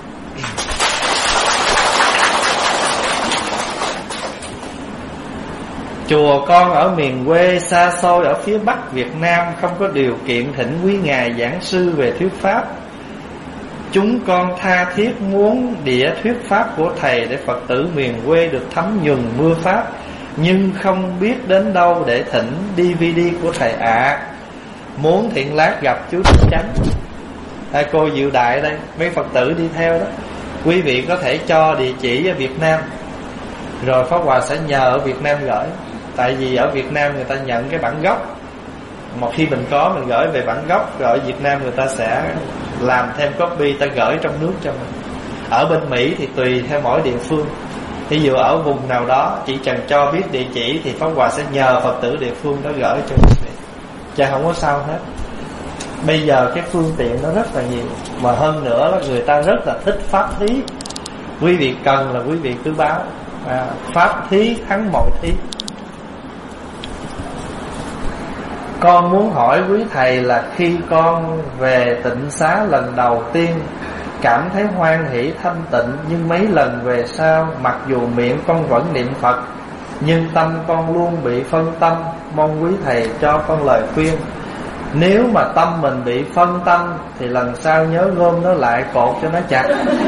Chùa con ở miền quê xa xôi ở phía Bắc Việt Nam, không có điều kiện thỉnh quý ngài giảng sư về thuyết Pháp. Chúng con tha thiết muốn đĩa thuyết Pháp của Thầy để Phật tử miền quê được thấm nhuần mưa Pháp, nhưng không biết đến đâu để thỉnh đê vê đê của Thầy ạ. À. Muốn thiện lát gặp chú Đức Chánh, à, cô Diệu Đại đây, mấy Phật tử đi theo đó. Quý vị có thể cho địa chỉ ở Việt Nam, rồi Pháp Hòa sẽ nhờ ở Việt Nam gửi. Tại vì ở Việt Nam người ta nhận cái bản gốc, một khi mình có mình gửi về bản gốc, rồi ở Việt Nam người ta sẽ làm thêm copy, ta gửi trong nước cho mình. Ở bên Mỹ thì tùy theo mỗi địa phương. Ví dụ ở vùng nào đó chỉ cần cho biết địa chỉ thì Pháp Hòa sẽ nhờ Phật tử địa phương đó gửi cho quý vị, chứ không có sao hết. Bây giờ cái phương tiện nó rất là nhiều, mà hơn nữa là người ta rất là thích pháp thí. Quý vị cần là quý vị cứ báo, à, pháp thí thắng mọi thí. Con muốn hỏi quý thầy là khi con về tịnh xá lần đầu tiên cảm thấy hoan hỷ thanh tịnh, nhưng mấy lần về sau mặc dù miệng con vẫn niệm Phật nhưng tâm con luôn bị phân tâm. Mong quý thầy cho con lời khuyên. Nếu mà tâm mình bị phân tâm thì lần sau nhớ gom nó lại, cột cho nó chặt.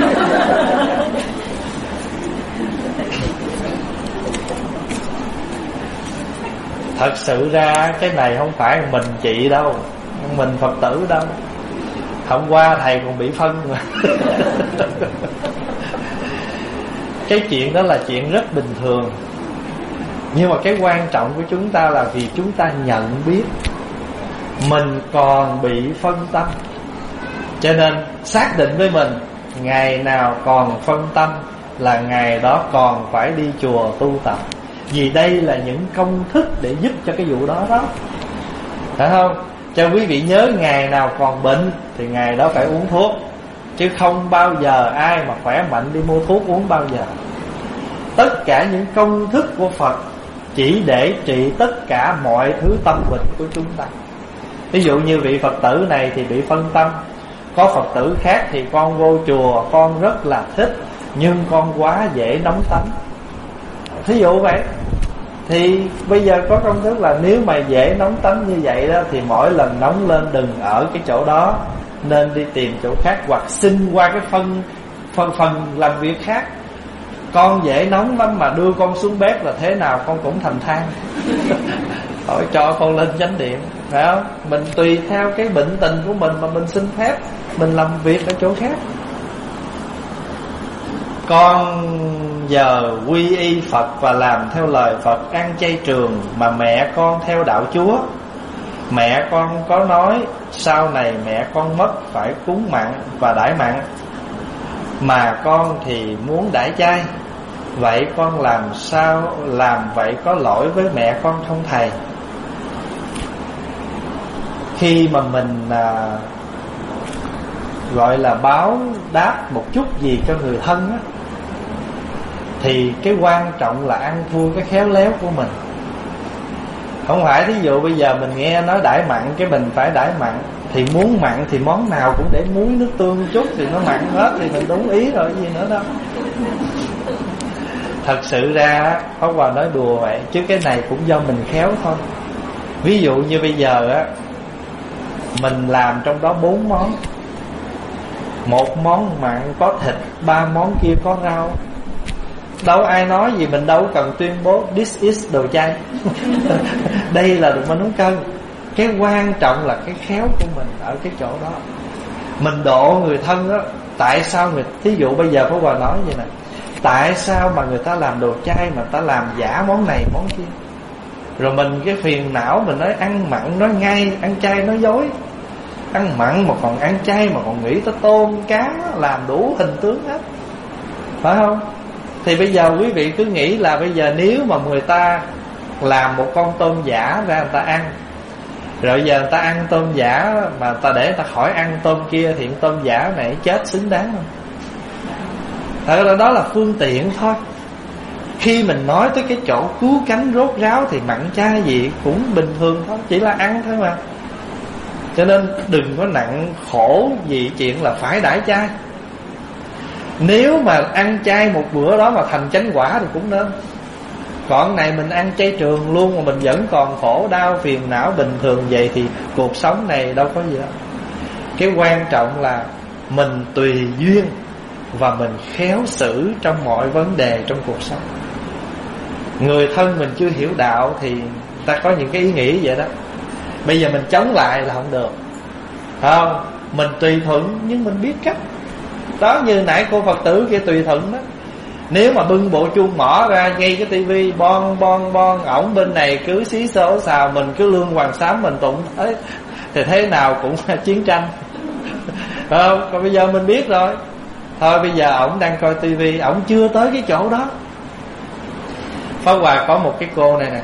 Thật sự ra cái này không phải mình chị đâu, mình Phật tử đâu. Hôm qua thầy còn bị phân mà. Cái chuyện đó là chuyện rất bình thường. Nhưng mà cái quan trọng của chúng ta là vì chúng ta nhận biết mình còn bị phân tâm, cho nên xác định với mình ngày nào còn phân tâm là ngày đó còn phải đi chùa tu tập. Vì đây là những công thức để giúp cho cái vụ đó đó, phải không? Cho quý vị nhớ, ngày nào còn bệnh thì ngày đó phải uống thuốc, chứ không bao giờ ai mà khỏe mạnh đi mua thuốc uống bao giờ. Tất cả những công thức của Phật chỉ để trị tất cả mọi thứ tâm bệnh của chúng ta. Ví dụ như vị Phật tử này thì bị phân tâm, có Phật tử khác thì con vô chùa con rất là thích nhưng con quá dễ nóng tánh. Thí dụ vậy, thì bây giờ có công thức là nếu mà dễ nóng tánh như vậy đó thì mỗi lần nóng lên đừng ở cái chỗ đó, nên đi tìm chỗ khác hoặc xin qua cái phân phần phần làm việc khác. Con dễ nóng lắm mà đưa con xuống bếp là thế nào con cũng thành than. Hỏi cho con lên chánh điện, phải không? Mình tùy theo cái bệnh tình của mình mà mình xin phép mình làm việc ở chỗ khác. Con giờ quy y Phật và làm theo lời Phật, ăn chay trường, mà mẹ con theo đạo Chúa. Mẹ con có nói sau này mẹ con mất phải cúng mặn và đãi mặn, mà con thì muốn đãi chay. Vậy con làm sao làm vậy có lỗi với mẹ con không thầy? Khi mà mình à, gọi là báo đáp một chút gì cho người thân á, thì cái quan trọng là ăn thua cái khéo léo của mình. Không phải thí dụ bây giờ mình nghe nói đãi mặn cái mình phải đãi mặn, thì muốn mặn thì món nào cũng để muối nước tương chút thì nó mặn hết, thì mình đúng ý rồi, gì nữa đâu. Thật sự ra Pháp Hòa nói đùa vậy, chứ cái này cũng do mình khéo thôi. Ví dụ như bây giờ á, mình làm trong đó bốn món, một món mặn có thịt, ba món kia có rau. Đâu ai nói gì, mình đâu cần tuyên bố this is đồ chay. Đây là đồ mình nấu cơm. Cái quan trọng là cái khéo của mình ở cái chỗ đó. Mình độ người thân đó. Tại sao người, thí dụ bây giờ Pháp Hòa nói vậy nè, tại sao mà người ta làm đồ chay mà ta làm giả món này món kia? Rồi mình cái phiền não mình nói ăn mặn nói ngay, ăn chay nói dối. Ăn mặn mà còn ăn chay mà còn nghĩ tới tôm cá, làm đủ hình tướng hết, phải không? Thì bây giờ quý vị cứ nghĩ là bây giờ nếu mà người ta làm một con tôm giả ra người ta ăn, rồi giờ người ta ăn tôm giả mà người ta để người ta khỏi ăn tôm kia, thì tôm giả này chết xứng đáng không? Thật ra đó là phương tiện thôi. Khi mình nói tới cái chỗ cứu cánh rốt ráo thì mặn chay gì cũng bình thường thôi, chỉ là ăn thôi mà. Cho nên đừng có nặng khổ vì chuyện là phải đãi chay. Nếu mà ăn chay một bữa đó mà thành chánh quả thì cũng nên. Còn này mình ăn chay trường luôn mà mình vẫn còn khổ đau phiền não bình thường vậy thì cuộc sống này đâu có gì đâu. Cái quan trọng là mình tùy duyên và mình khéo xử trong mọi vấn đề trong cuộc sống. Người thân mình chưa hiểu đạo thì ta có những cái ý nghĩ vậy đó. Bây giờ mình chống lại là không được, không? Mình tùy thuận nhưng mình biết cách. Đó, như nãy cô Phật tử kia tùy thuận đó. Nếu mà bưng bộ chuông mỏ ra ngay cái tivi bon bon bon, ổng bên này cứ xí xố xào, mình cứ lương hoàng sám mình tụng thế, thì thế nào cũng là chiến tranh. Không? Còn bây giờ mình biết rồi. Thôi bây giờ ổng đang coi tivi, ổng chưa tới cái chỗ đó. Pháp Hòa có một cái cô này nè,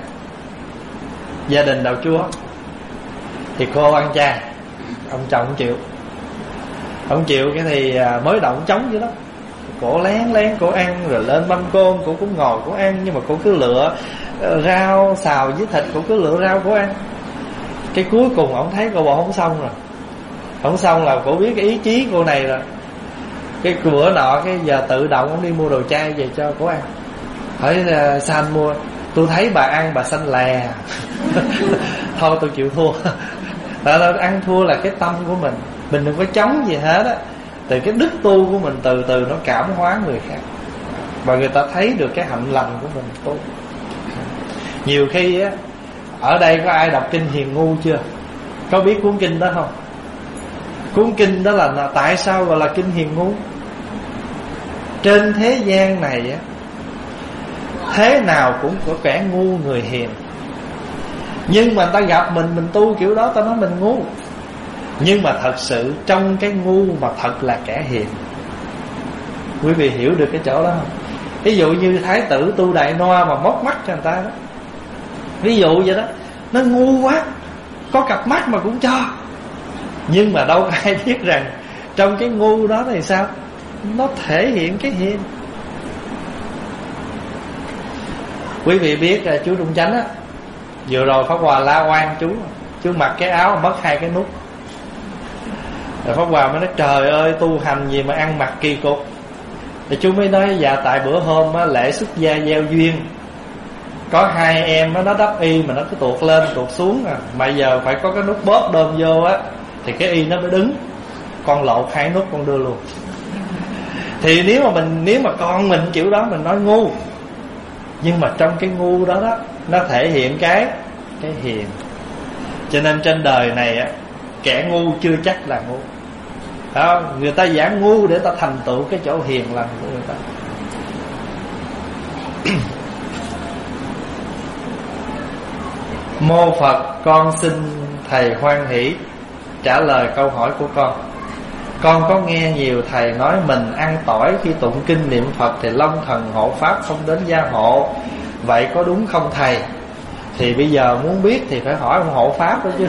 gia đình đạo Chúa, thì cô ăn chay, ông chồng không chịu. Ông chịu cái thì mới động chống vậy đó. Cổ lén lén cổ ăn, rồi lên mâm cơm cổ cũng ngồi cổ ăn, nhưng mà cổ cứ lựa rau xào với thịt, cổ cứ lựa rau cổ ăn. Cái cuối cùng ổng thấy cô bộ không xong rồi, không xong là cổ biết cái ý chí cô này rồi. Cái bữa nọ cái giờ tự động ổng đi mua đồ chay về cho cổ ăn. Hỏi sao anh mua? Tôi thấy bà ăn bà xanh lè. Thôi tôi chịu thua. Tại là ăn thua là cái tâm của mình, mình đừng có chống gì hết á. Từ cái đức tu của mình từ từ nó cảm hóa người khác, và người ta thấy được cái hạnh lành của mình tốt. Nhiều khi á, ở đây có ai đọc kinh Hiền Ngu chưa? Có biết cuốn kinh đó không? Cuốn kinh đó là, là tại sao gọi là kinh Hiền Ngu? Trên thế gian này á, thế nào cũng có kẻ ngu người hiền. Nhưng mà ta gặp mình, mình tu kiểu đó ta nói mình ngu. Nhưng mà thật sự trong cái ngu mà thật là kẻ hiền. Quý vị hiểu được cái chỗ đó không? Ví dụ như Thái tử Tu Đại Noa mà móc mắt cho người ta đó, ví dụ vậy đó. Nó ngu quá, có cặp mắt mà cũng cho. Nhưng mà đâu có ai biết rằng trong cái ngu đó thì sao? Nó thể hiện cái hiền. Quý vị biết chú Trung Chánh á, vừa rồi Pháp Hòa la oan chú. Chú mặc cái áo mất hai cái nút. Rồi Pháp Hòa mới nói trời ơi, tu hành gì mà ăn mặc kỳ cục. Thì chú mới nói dạ tại bữa hôm á, lễ xuất gia gieo duyên, có hai em á, nó đắp y mà nó cứ tuột lên tuột xuống à. Mà giờ phải có cái nút bóp đơm vô á, thì cái y nó mới đứng. Con lột hai nút con đưa luôn. Thì nếu mà mình nếu mà con mình kiểu đó mình nói ngu, nhưng mà trong cái ngu đó đó, nó thể hiện cái cái hiền. Cho nên trên đời này á, kẻ ngu chưa chắc là ngu đó. Người ta giả ngu để ta thành tựu cái chỗ hiền lành của người ta. Mô Phật, con xin thầy hoan hỷ trả lời câu hỏi của con. Con có nghe nhiều thầy nói mình ăn tỏi khi tụng kinh niệm Phật thì long thần hộ pháp không đến gia hộ. Vậy có đúng không thầy? Thì bây giờ muốn biết thì phải hỏi ông hộ pháp đó chứ.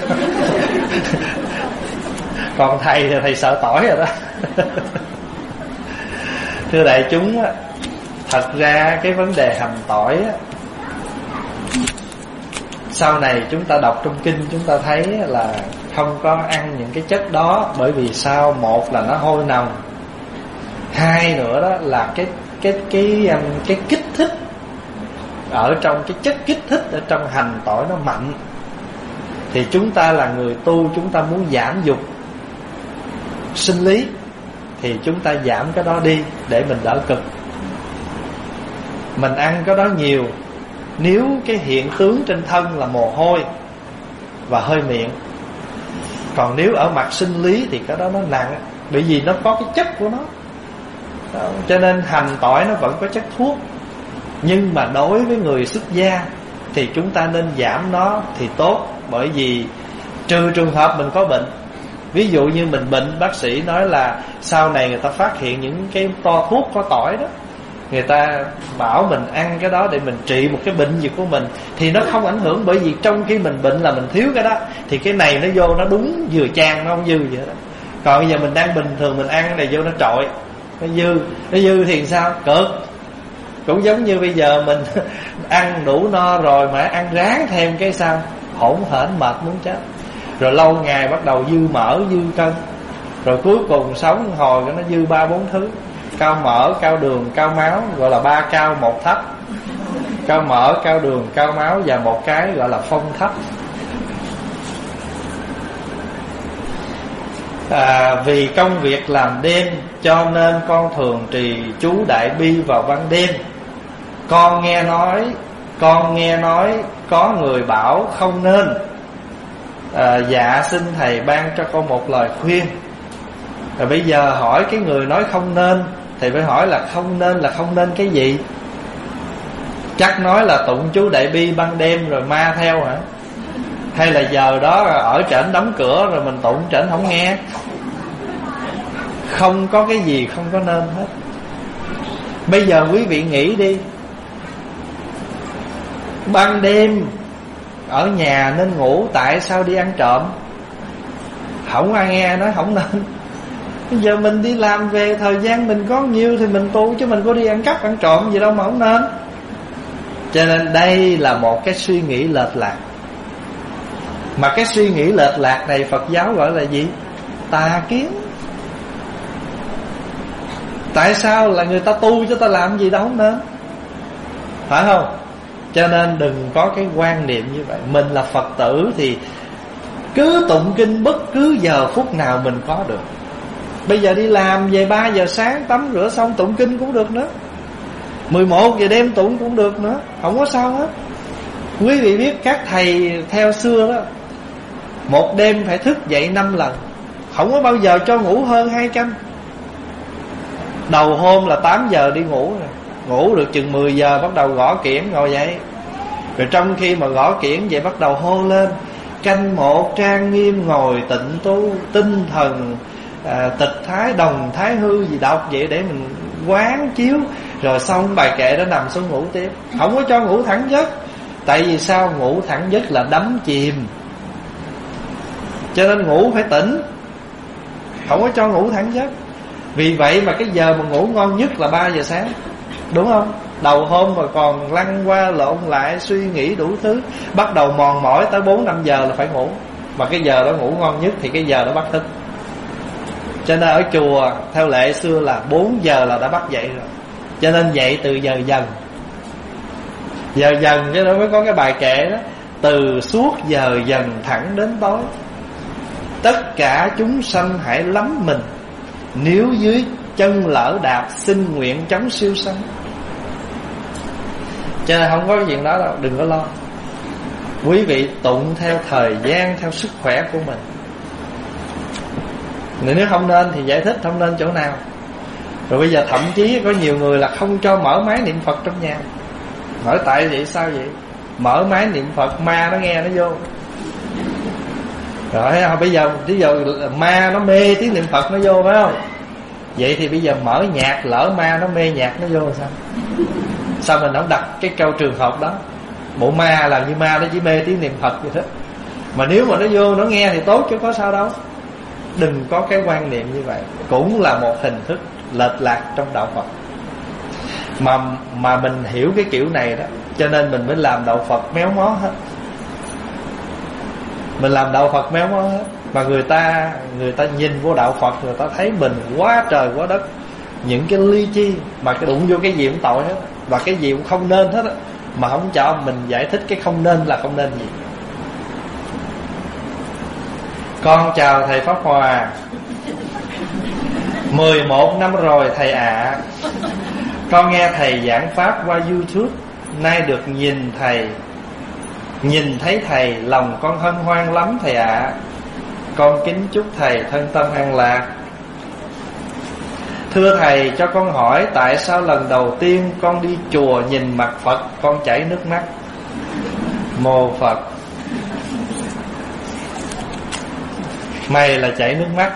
Còn thầy thì thầy sợ tỏi rồi đó. Thưa đại chúng á, thật ra cái vấn đề hành tỏi á, sau này chúng ta đọc trong kinh chúng ta thấy là không có ăn những cái chất đó. Bởi vì sao? Một là nó hôi nồng, hai nữa đó là cái cái cái cái, cái kích thích ở trong cái chất kích thích ở trong hành tỏi nó mạnh. Thì chúng ta là người tu, chúng ta muốn giảm dục sinh lý thì chúng ta giảm cái đó đi để mình đỡ cực. Mình ăn cái đó nhiều, nếu cái hiện tướng trên thân là mồ hôi và hơi miệng. Còn nếu ở mặt sinh lý thì cái đó nó nặng, bởi vì nó có cái chất của nó đó. Cho nên hành tỏi nó vẫn có chất thuốc. Nhưng mà đối với người xuất gia thì chúng ta nên giảm nó thì tốt. Bởi vì trừ trường hợp mình có bệnh, ví dụ như mình bệnh, bác sĩ nói là sau này người ta phát hiện những cái to thuốc có tỏi đó, người ta bảo mình ăn cái đó để mình trị một cái bệnh gì của mình, thì nó không ảnh hưởng. Bởi vì trong khi mình bệnh là mình thiếu cái đó, thì cái này nó vô nó đúng vừa chan, nó không dư gì hết đó. Còn bây giờ mình đang bình thường, mình ăn cái này vô nó trội, nó dư. Nó dư thì sao? Cực. Cũng giống như bây giờ mình ăn đủ no rồi mà ăn ráng thêm cái sao? Hỗn hển mệt muốn chết. Rồi lâu ngày bắt đầu dư mỡ, dư cân. Rồi cuối cùng sống hồi nó dư ba bốn thứ: cao mỡ, cao đường, cao máu, gọi là ba cao một thấp. Cao mỡ, cao đường, cao máu và một cái gọi là phong thấp. à, Vì công việc làm đêm cho nên con thường trì chú Đại Bi vào ban đêm. Con nghe nói Con nghe nói có người bảo không nên. à, Dạ xin thầy ban cho con một lời khuyên. Rồi bây giờ hỏi cái người nói không nên thì phải hỏi là không nên là không nên cái gì? Chắc nói là tụng chú Đại Bi ban đêm rồi ma theo hả? Hay là giờ đó ở trển đóng cửa rồi mình tụng trển không nghe? Không có cái gì không có nên hết. Bây giờ quý vị nghĩ đi, ban đêm ở nhà nên ngủ, tại sao đi ăn trộm? Không ai nghe nói không nên. Bây giờ mình đi làm về, thời gian mình có nhiêu thì mình tu, chứ mình có đi ăn cắp ăn trộm gì đâu mà không nên. Cho nên đây là một cái suy nghĩ lệch lạc. Mà cái suy nghĩ lệch lạc này Phật giáo gọi là gì? Tà kiến. Tại sao là người ta tu cho ta làm gì đâu không nên, phải không? Cho nên đừng có cái quan niệm như vậy. Mình là Phật tử thì cứ tụng kinh bất cứ giờ phút nào mình có được. Bây giờ đi làm về ba giờ sáng tắm rửa xong tụng kinh cũng được nữa, mười một giờ đêm tụng cũng được nữa, không có sao hết. Quý vị biết các thầy theo xưa đó, một đêm phải thức dậy năm lần, không có bao giờ cho ngủ hơn hai canh. Đầu hôm là tám giờ đi ngủ rồi, ngủ được chừng mười giờ bắt đầu gõ kiển ngồi dậy. Rồi trong khi mà gõ kiển vậy bắt đầu hô lên: canh một trang nghiêm ngồi tịnh tu, tinh thần à, tịch thái đồng thái hư gì đọc vậy để mình quán chiếu. Rồi xong bài kệ đó nằm xuống ngủ tiếp, không có cho ngủ thẳng giấc. Tại vì sao? Ngủ thẳng giấc là đắm chìm, cho nên ngủ phải tỉnh, không có cho ngủ thẳng giấc. Vì vậy mà cái giờ mà ngủ ngon nhất là ba giờ sáng, đúng không? Đầu hôm mà còn lăn qua lộn lại suy nghĩ đủ thứ, bắt đầu mòn mỏi tới bốn năm giờ là phải ngủ. Mà cái giờ đó ngủ ngon nhất thì cái giờ đó bắt thức. Cho nên ở chùa theo lệ xưa là bốn giờ là đã bắt dậy rồi, cho nên dậy từ giờ dần. Giờ dần cho nên mới có cái bài kệ đó: từ suốt giờ dần thẳng đến tối, tất cả chúng sanh hãy lắm mình, nếu dưới chân lỡ đạp xin nguyện chóng siêu sanh. Cho nên không có cái chuyện đó đâu, đừng có lo. Quý vị tụng theo thời gian, theo sức khỏe của mình. Nếu không nên thì giải thích không nên chỗ nào. Rồi bây giờ thậm chí có nhiều người là không cho mở máy niệm Phật trong nhà. Hỏi tại vậy sao vậy? Mở máy niệm Phật ma nó nghe nó vô. Rồi bây giờ bây giờ ma nó mê tiếng niệm Phật nó vô, phải không? Vậy thì bây giờ mở nhạc, lỡ ma nó mê nhạc nó vô sao? Sao mình không đặt cái câu trường hợp đó? Bộ ma là như ma nó chỉ mê tiếng niệm Phật vậy đó. Mà nếu mà nó vô nó nghe thì tốt chứ có sao đâu. Đừng có cái quan niệm như vậy, cũng là một hình thức lệch lạc trong đạo Phật. Mà mà mình hiểu cái kiểu này đó, cho nên mình mới làm đạo Phật méo mó hết. Mình làm đạo Phật méo mó hết. Mà người ta người ta nhìn vô đạo Phật, người ta thấy mình quá trời quá đất, những cái ly chi mà cái đụng vô cái gì cũng tội hết, và cái gì cũng không nên hết á, mà không cho mình giải thích cái không nên là không nên gì. Con chào thầy Pháp Hòa. Mười một năm rồi thầy ạ. À. Con nghe thầy giảng pháp qua YouTube, nay được nhìn thầy, nhìn thấy thầy, lòng con hân hoan lắm thầy ạ. À. Con kính chúc thầy thân tâm an lạc. Thưa thầy, cho con hỏi tại sao lần đầu tiên con đi chùa nhìn mặt Phật con chảy nước mắt? Mô Phật. Mày là chảy nước mắt.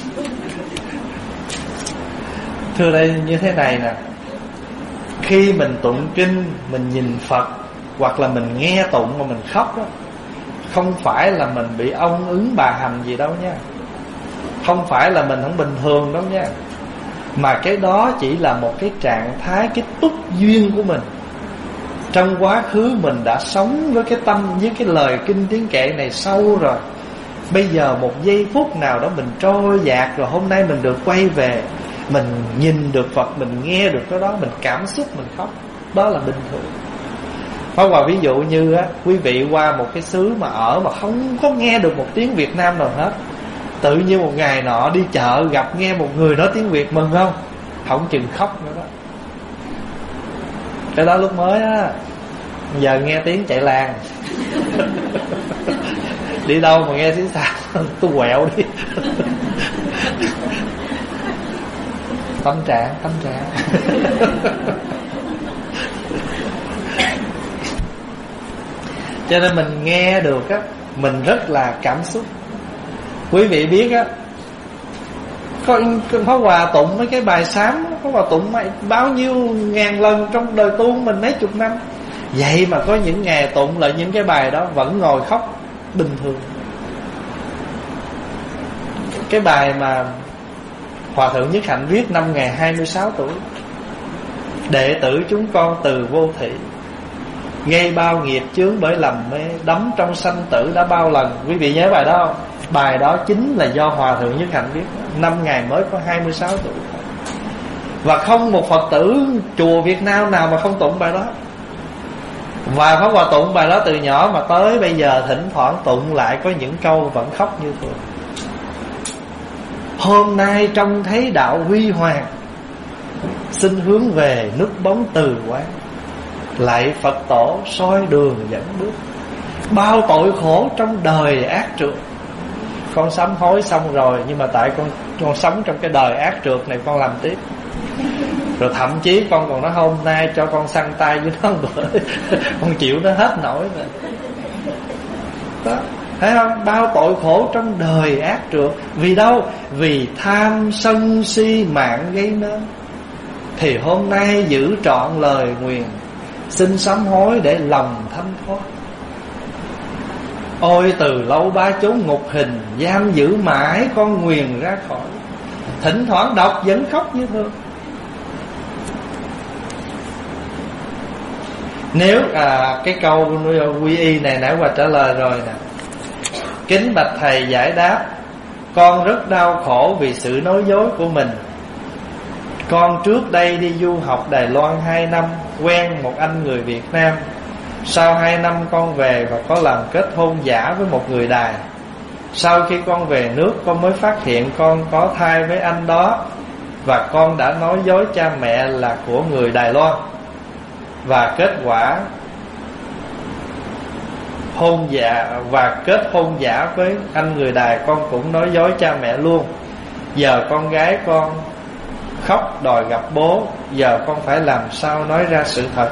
Thưa đây như thế này nè, khi mình tụng kinh, mình nhìn Phật, hoặc là mình nghe tụng mà mình khóc đó, không phải là mình bị ong ứng bà hành gì đâu nha, không phải là mình không bình thường đâu nha, mà cái đó chỉ là một cái trạng thái, cái túc duyên của mình. Trong quá khứ mình đã sống với cái tâm, với cái lời kinh tiếng kệ này sâu rồi. Bây giờ một giây phút nào đó mình trôi dạt rồi, hôm nay mình được quay về, mình nhìn được Phật, mình nghe được cái đó, mình cảm xúc, mình khóc. Đó là bình thường. Hoặc là ví dụ như á, quý vị qua một cái xứ mà ở mà không có nghe được một tiếng Việt Nam nào hết, tự nhiên một ngày nọ đi chợ gặp nghe một người nói tiếng Việt, mừng không? Không chừng khóc nữa đó. Cái đó lúc mới á. Giờ nghe tiếng chạy làng. Đi đâu mà nghe tiếng sao tôi quẹo đi. Tâm trạng, tâm trạng. Cho nên mình nghe được á, mình rất là cảm xúc. Quý vị biết á, có Pháp Hòa tụng mấy cái bài sám, Pháp Hòa tụng bao nhiêu ngàn lần trong đời tu mình mấy chục năm. Vậy mà có những ngày tụng lại những cái bài đó vẫn ngồi khóc bình thường. Cái bài mà Hòa Thượng Nhất Hạnh viết năm ngày hai mươi sáu tuổi: đệ tử chúng con từ vô thị, gây bao nghiệp chướng bởi lầm mê, đắm trong sanh tử đã bao lần. Quý vị nhớ bài đó không? Bài đó chính là do Hòa Thượng Nhất Hạnh viết. Năm ngày mới có hai mươi sáu tuổi. Và không một Phật tử chùa Việt Nam nào mà không tụng bài đó. Và Pháp Hòa tụng bài đó từ nhỏ mà tới bây giờ thỉnh thoảng tụng lại có những câu vẫn khóc như thường. Hôm nay trông thấy đạo huy hoàng, xin hướng về nút bóng từ quán. Lạy Phật tổ soi đường dẫn bước, bao tội khổ trong đời ác trượt. Con sám hối xong rồi, nhưng mà tại con con sống trong cái đời ác trượt này, con làm tiếp. Rồi thậm chí con còn nói hôm nay cho con săn tay với nó bữa con chịu nó hết nổi rồi. Đó, thấy không? Bao tội khổ trong đời ác trượt. Vì đâu? Vì tham sân si mạng gây nên. Thì hôm nay giữ trọn lời nguyền, xin sám hối để lòng thanh thoát. Ôi từ lâu ba chốn ngục hình, giam giữ mãi con nguyền ra khỏi. Thỉnh thoảng đọc vẫn khóc như thường. Nếu à, cái câu quy y này nãy qua trả lời rồi nè. Kính bạch thầy giải đáp, con rất đau khổ vì sự nói dối của mình. Con trước đây đi du học Đài Loan hai năm, quen một anh người Việt Nam. Sau hai năm con về và có làm kết hôn giả với một người Đài. Sau khi con về nước, con mới phát hiện con có thai với anh đó. Và con đã nói dối cha mẹ là của người Đài Loan. Và kết quả hôn giả và kết hôn giả với anh người Đài, con cũng nói dối cha mẹ luôn. Giờ con gái con khóc đòi gặp bố, giờ con phải làm sao nói ra sự thật?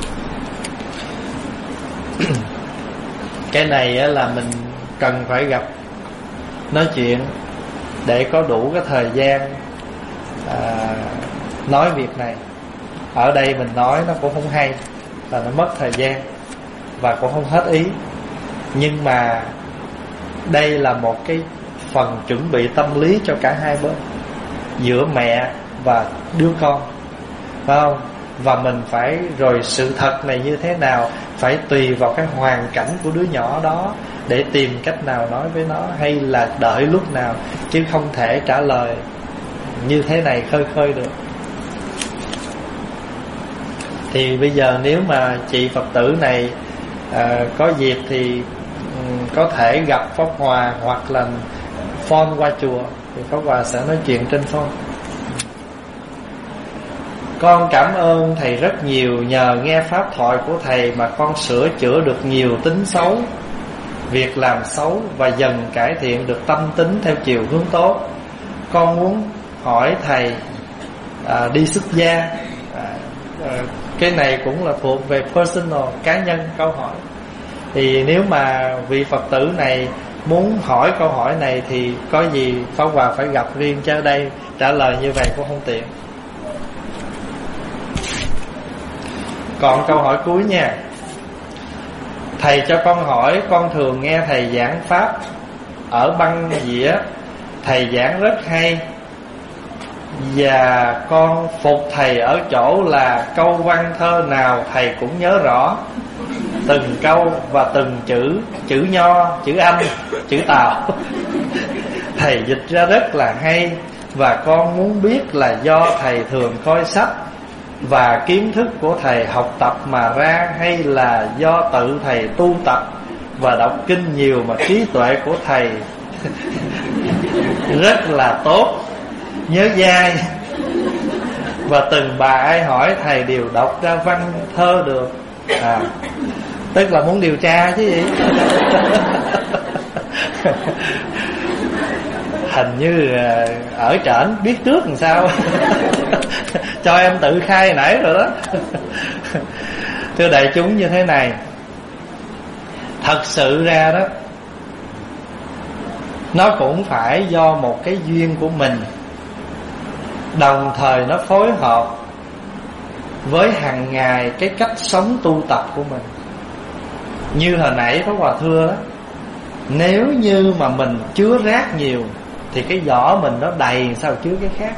Cái này là mình cần phải gặp, nói chuyện để có đủ cái thời gian à, nói việc này. Ở đây mình nói nó cũng không hay, là nó mất thời gian và cũng không hết ý. Nhưng mà đây là một cái phần chuẩn bị tâm lý cho cả hai bên, giữa mẹ và đứa con, phải không? Và mình phải, rồi sự thật này như thế nào phải tùy vào cái hoàn cảnh của đứa nhỏ đó để tìm cách nào nói với nó, hay là đợi lúc nào, chứ không thể trả lời như thế này khơi khơi được. Thì bây giờ nếu mà chị Phật tử này à, có dịp thì um, có thể gặp Pháp Hòa, hoặc là phone qua chùa, thì Pháp Hòa sẽ nói chuyện trên phone. Con cảm ơn thầy rất nhiều, nhờ nghe pháp thoại của thầy mà con sửa chữa được nhiều tính xấu, việc làm xấu, và dần cải thiện được tâm tính theo chiều hướng tốt. Con muốn hỏi thầy à, đi xuất gia, à, à, cái này cũng là thuộc về personal, cá nhân câu hỏi. Thì nếu mà vị Phật tử này muốn hỏi câu hỏi này thì có gì Pháp Hòa phải gặp riêng, chứ ở đây trả lời như vậy cũng không tiện. Còn câu hỏi cuối nha. Thầy cho con hỏi, con thường nghe thầy giảng pháp ở băng dĩa, thầy giảng rất hay, và con phục thầy ở chỗ là câu văn thơ nào thầy cũng nhớ rõ từng câu và từng chữ, chữ Nho, chữ Anh, chữ Tàu. Thầy dịch ra rất là hay, và con muốn biết là do thầy thường coi sách và kiến thức của thầy học tập mà ra, hay là do tự thầy tu tập và đọc kinh nhiều mà trí tuệ của thầy rất là tốt, nhớ dai, và từng bà ai hỏi thầy đều đọc ra văn thơ được. À, tức là muốn điều tra chứ gì. Hình như ở trển biết trước làm sao. Cho em tự khai nãy rồi đó. Thưa đại chúng, như thế này, thật sự ra đó, nó cũng phải do một cái duyên của mình, đồng thời nó phối hợp với hàng ngày cái cách sống tu tập của mình. Như hồi nãy Pháp Hòa thưa đó, nếu như mà mình chứa rác nhiều thì cái vỏ mình nó đầy, sao chứa cái khác.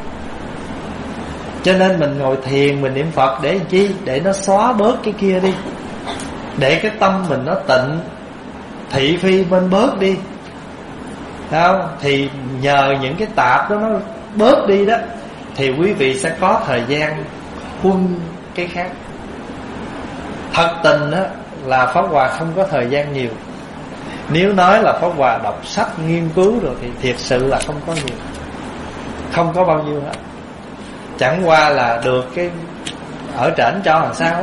Cho nên mình ngồi thiền, mình niệm Phật để làm chi? Để nó xóa bớt cái kia đi. để cái tâm mình nó tịnh, thị phi bên bớt đi, thấy không? Thì nhờ những cái tạp đó nó bớt đi đó, thì quý vị sẽ có thời gian huân cái khác. Thật tình đó là Pháp Hòa không có thời gian nhiều. Nếu nói là Pháp Hòa đọc sách nghiên cứu rồi thì thiệt sự là không có nhiều, không có bao nhiêu hết. Chẳng qua là được cái ở trển cho làm sao.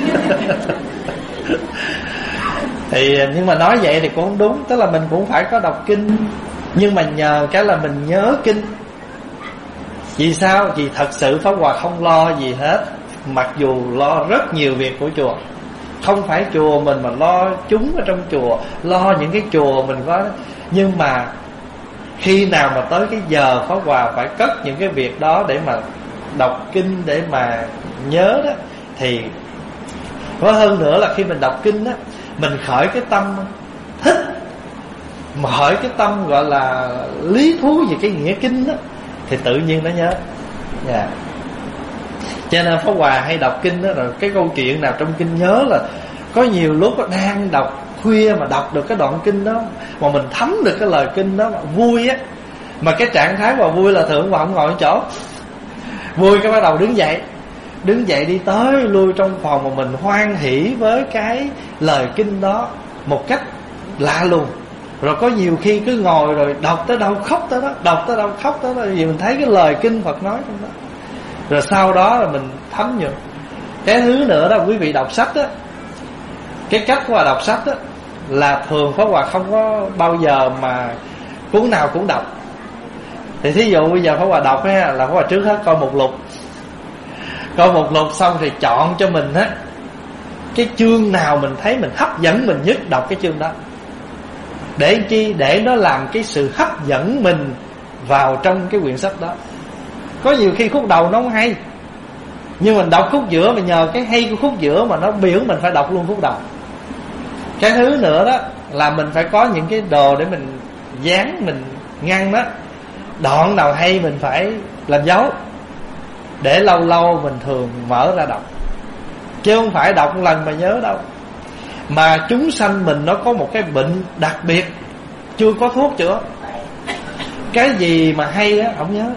Thì nhưng mà nói vậy thì cũng không đúng. Tức là mình cũng phải có đọc kinh, nhưng mà nhờ cái là mình nhớ kinh. Vì sao? Vì thật sự Pháp Hòa không lo gì hết, mặc dù lo rất nhiều việc của chùa. Không phải chùa mình mà lo chúng ở trong chùa, lo những cái chùa mình có. Nhưng mà khi nào mà tới cái giờ Pháp Hòa phải cất những cái việc đó để mà đọc kinh, để mà nhớ đó, thì có hơn nữa là khi mình đọc kinh đó, mình khởi cái tâm thích, mà khởi cái tâm gọi là lý thú về cái nghĩa kinh đó, thì tự nhiên nó nhớ. Yeah. Cho nên Pháp Hòa hay đọc kinh đó, rồi cái câu chuyện nào trong kinh nhớ là có nhiều lúc đang đọc khuya mà đọc được cái đoạn kinh đó, mà mình thấm được cái lời kinh đó, mà vui á. Mà cái trạng thái mà vui là thường mà không ngồi ở chỗ, vui cái bắt đầu đứng dậy, đứng dậy đi tới lui trong phòng, mà mình hoan hỉ với cái lời kinh đó một cách lạ lùng. Rồi có nhiều khi cứ ngồi rồi đọc tới đâu khóc tới đó, đọc tới đâu khóc tới đó, vì mình thấy cái lời kinh Phật nói trong đó. Rồi sau đó là mình thấm nhuận. Cái thứ nữa đó, quý vị đọc sách đó, cái cách của đọc sách đó là thường Pháp Hòa không có bao giờ mà cuốn nào cũng đọc. Thì thí dụ bây giờ Pháp Hòa đọc á, là Pháp Hòa trước hết coi mục lục, coi mục lục xong thì chọn cho mình á cái chương nào mình thấy mình hấp dẫn mình nhất, đọc cái chương đó. Để chi? Để nó làm cái sự hấp dẫn mình vào trong cái quyển sách đó. Có nhiều khi khúc đầu nó không hay, nhưng mình đọc khúc giữa, mình nhờ cái hay của khúc giữa mà nó biểu mình phải đọc luôn khúc đầu. Cái thứ nữa đó là mình phải có những cái đồ để mình dán, mình ngăn đó. Đoạn nào hay mình phải làm dấu, để lâu lâu mình thường mở ra đọc, chứ không phải đọc một lần mà nhớ đâu. Mà chúng sanh mình nó có một cái bệnh đặc biệt, chưa có thuốc chữa. Cái gì mà hay á không nhớ,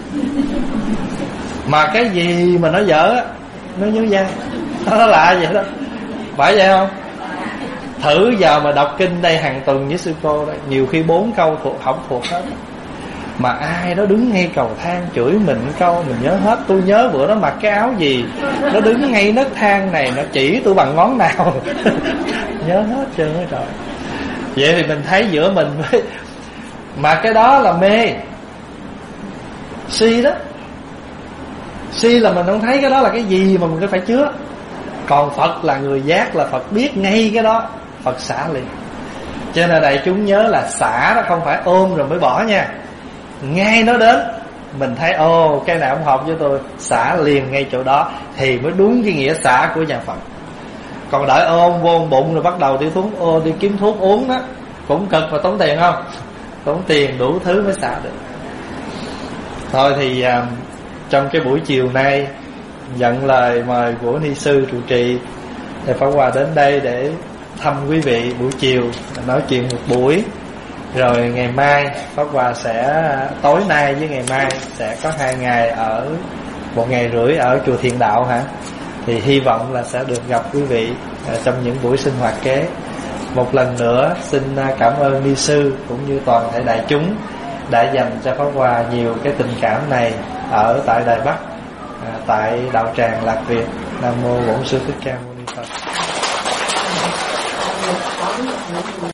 mà cái gì mà nó dở á nó nhớ dai. Nó lạ vậy đó, phải vậy không? Thử giờ mà đọc kinh đây hàng tuần với sư cô đây, nhiều khi bốn câu thuộc không thuộc hết, mà ai đó đứng ngay cầu thang chửi mình câu mình nhớ hết. Tôi nhớ bữa đó mặc cái áo gì, nó đứng ngay nấc thang này, nó chỉ tôi bằng ngón nào. Nhớ hết trơn á trời. Vậy thì mình thấy giữa mình với, mà cái đó là mê si đó. Si là mình không thấy cái đó là cái gì mà mình cứ phải chứa. Còn Phật là người giác, là Phật biết ngay cái đó, Phật xả liền. Cho nên đại chúng nhớ là xả đó không phải ôm rồi mới bỏ nha. Ngay nó đến mình thấy ô cái nào không hợp với tôi, xả liền ngay chỗ đó, thì mới đúng cái nghĩa xả của nhà Phật. Còn đợi ôm vô bụng rồi bắt đầu đi thuốc ô đi kiếm thuốc uống đó, cũng cực và tốn tiền không? Tốn tiền đủ thứ mới xả được. Thôi thì uh, trong cái buổi chiều nay nhận lời mời của ni sư trụ trì, thì Pháp Hòa đến đây để thăm quý vị buổi chiều, nói chuyện một buổi. Rồi ngày mai Pháp Hòa sẽ, tối nay với ngày mai sẽ có hai ngày ở, một ngày rưỡi ở chùa Thiện Đạo hả? Thì hy vọng là sẽ được gặp quý vị trong những buổi sinh hoạt kế. Một lần nữa xin cảm ơn ni sư cũng như toàn thể đại chúng đã dành cho Pháp Hòa nhiều cái tình cảm này ở tại Đài Bắc, tại đạo tràng Lạc Việt. Nam mô Bổn Sư Thích Ca Mâu Ni Phật.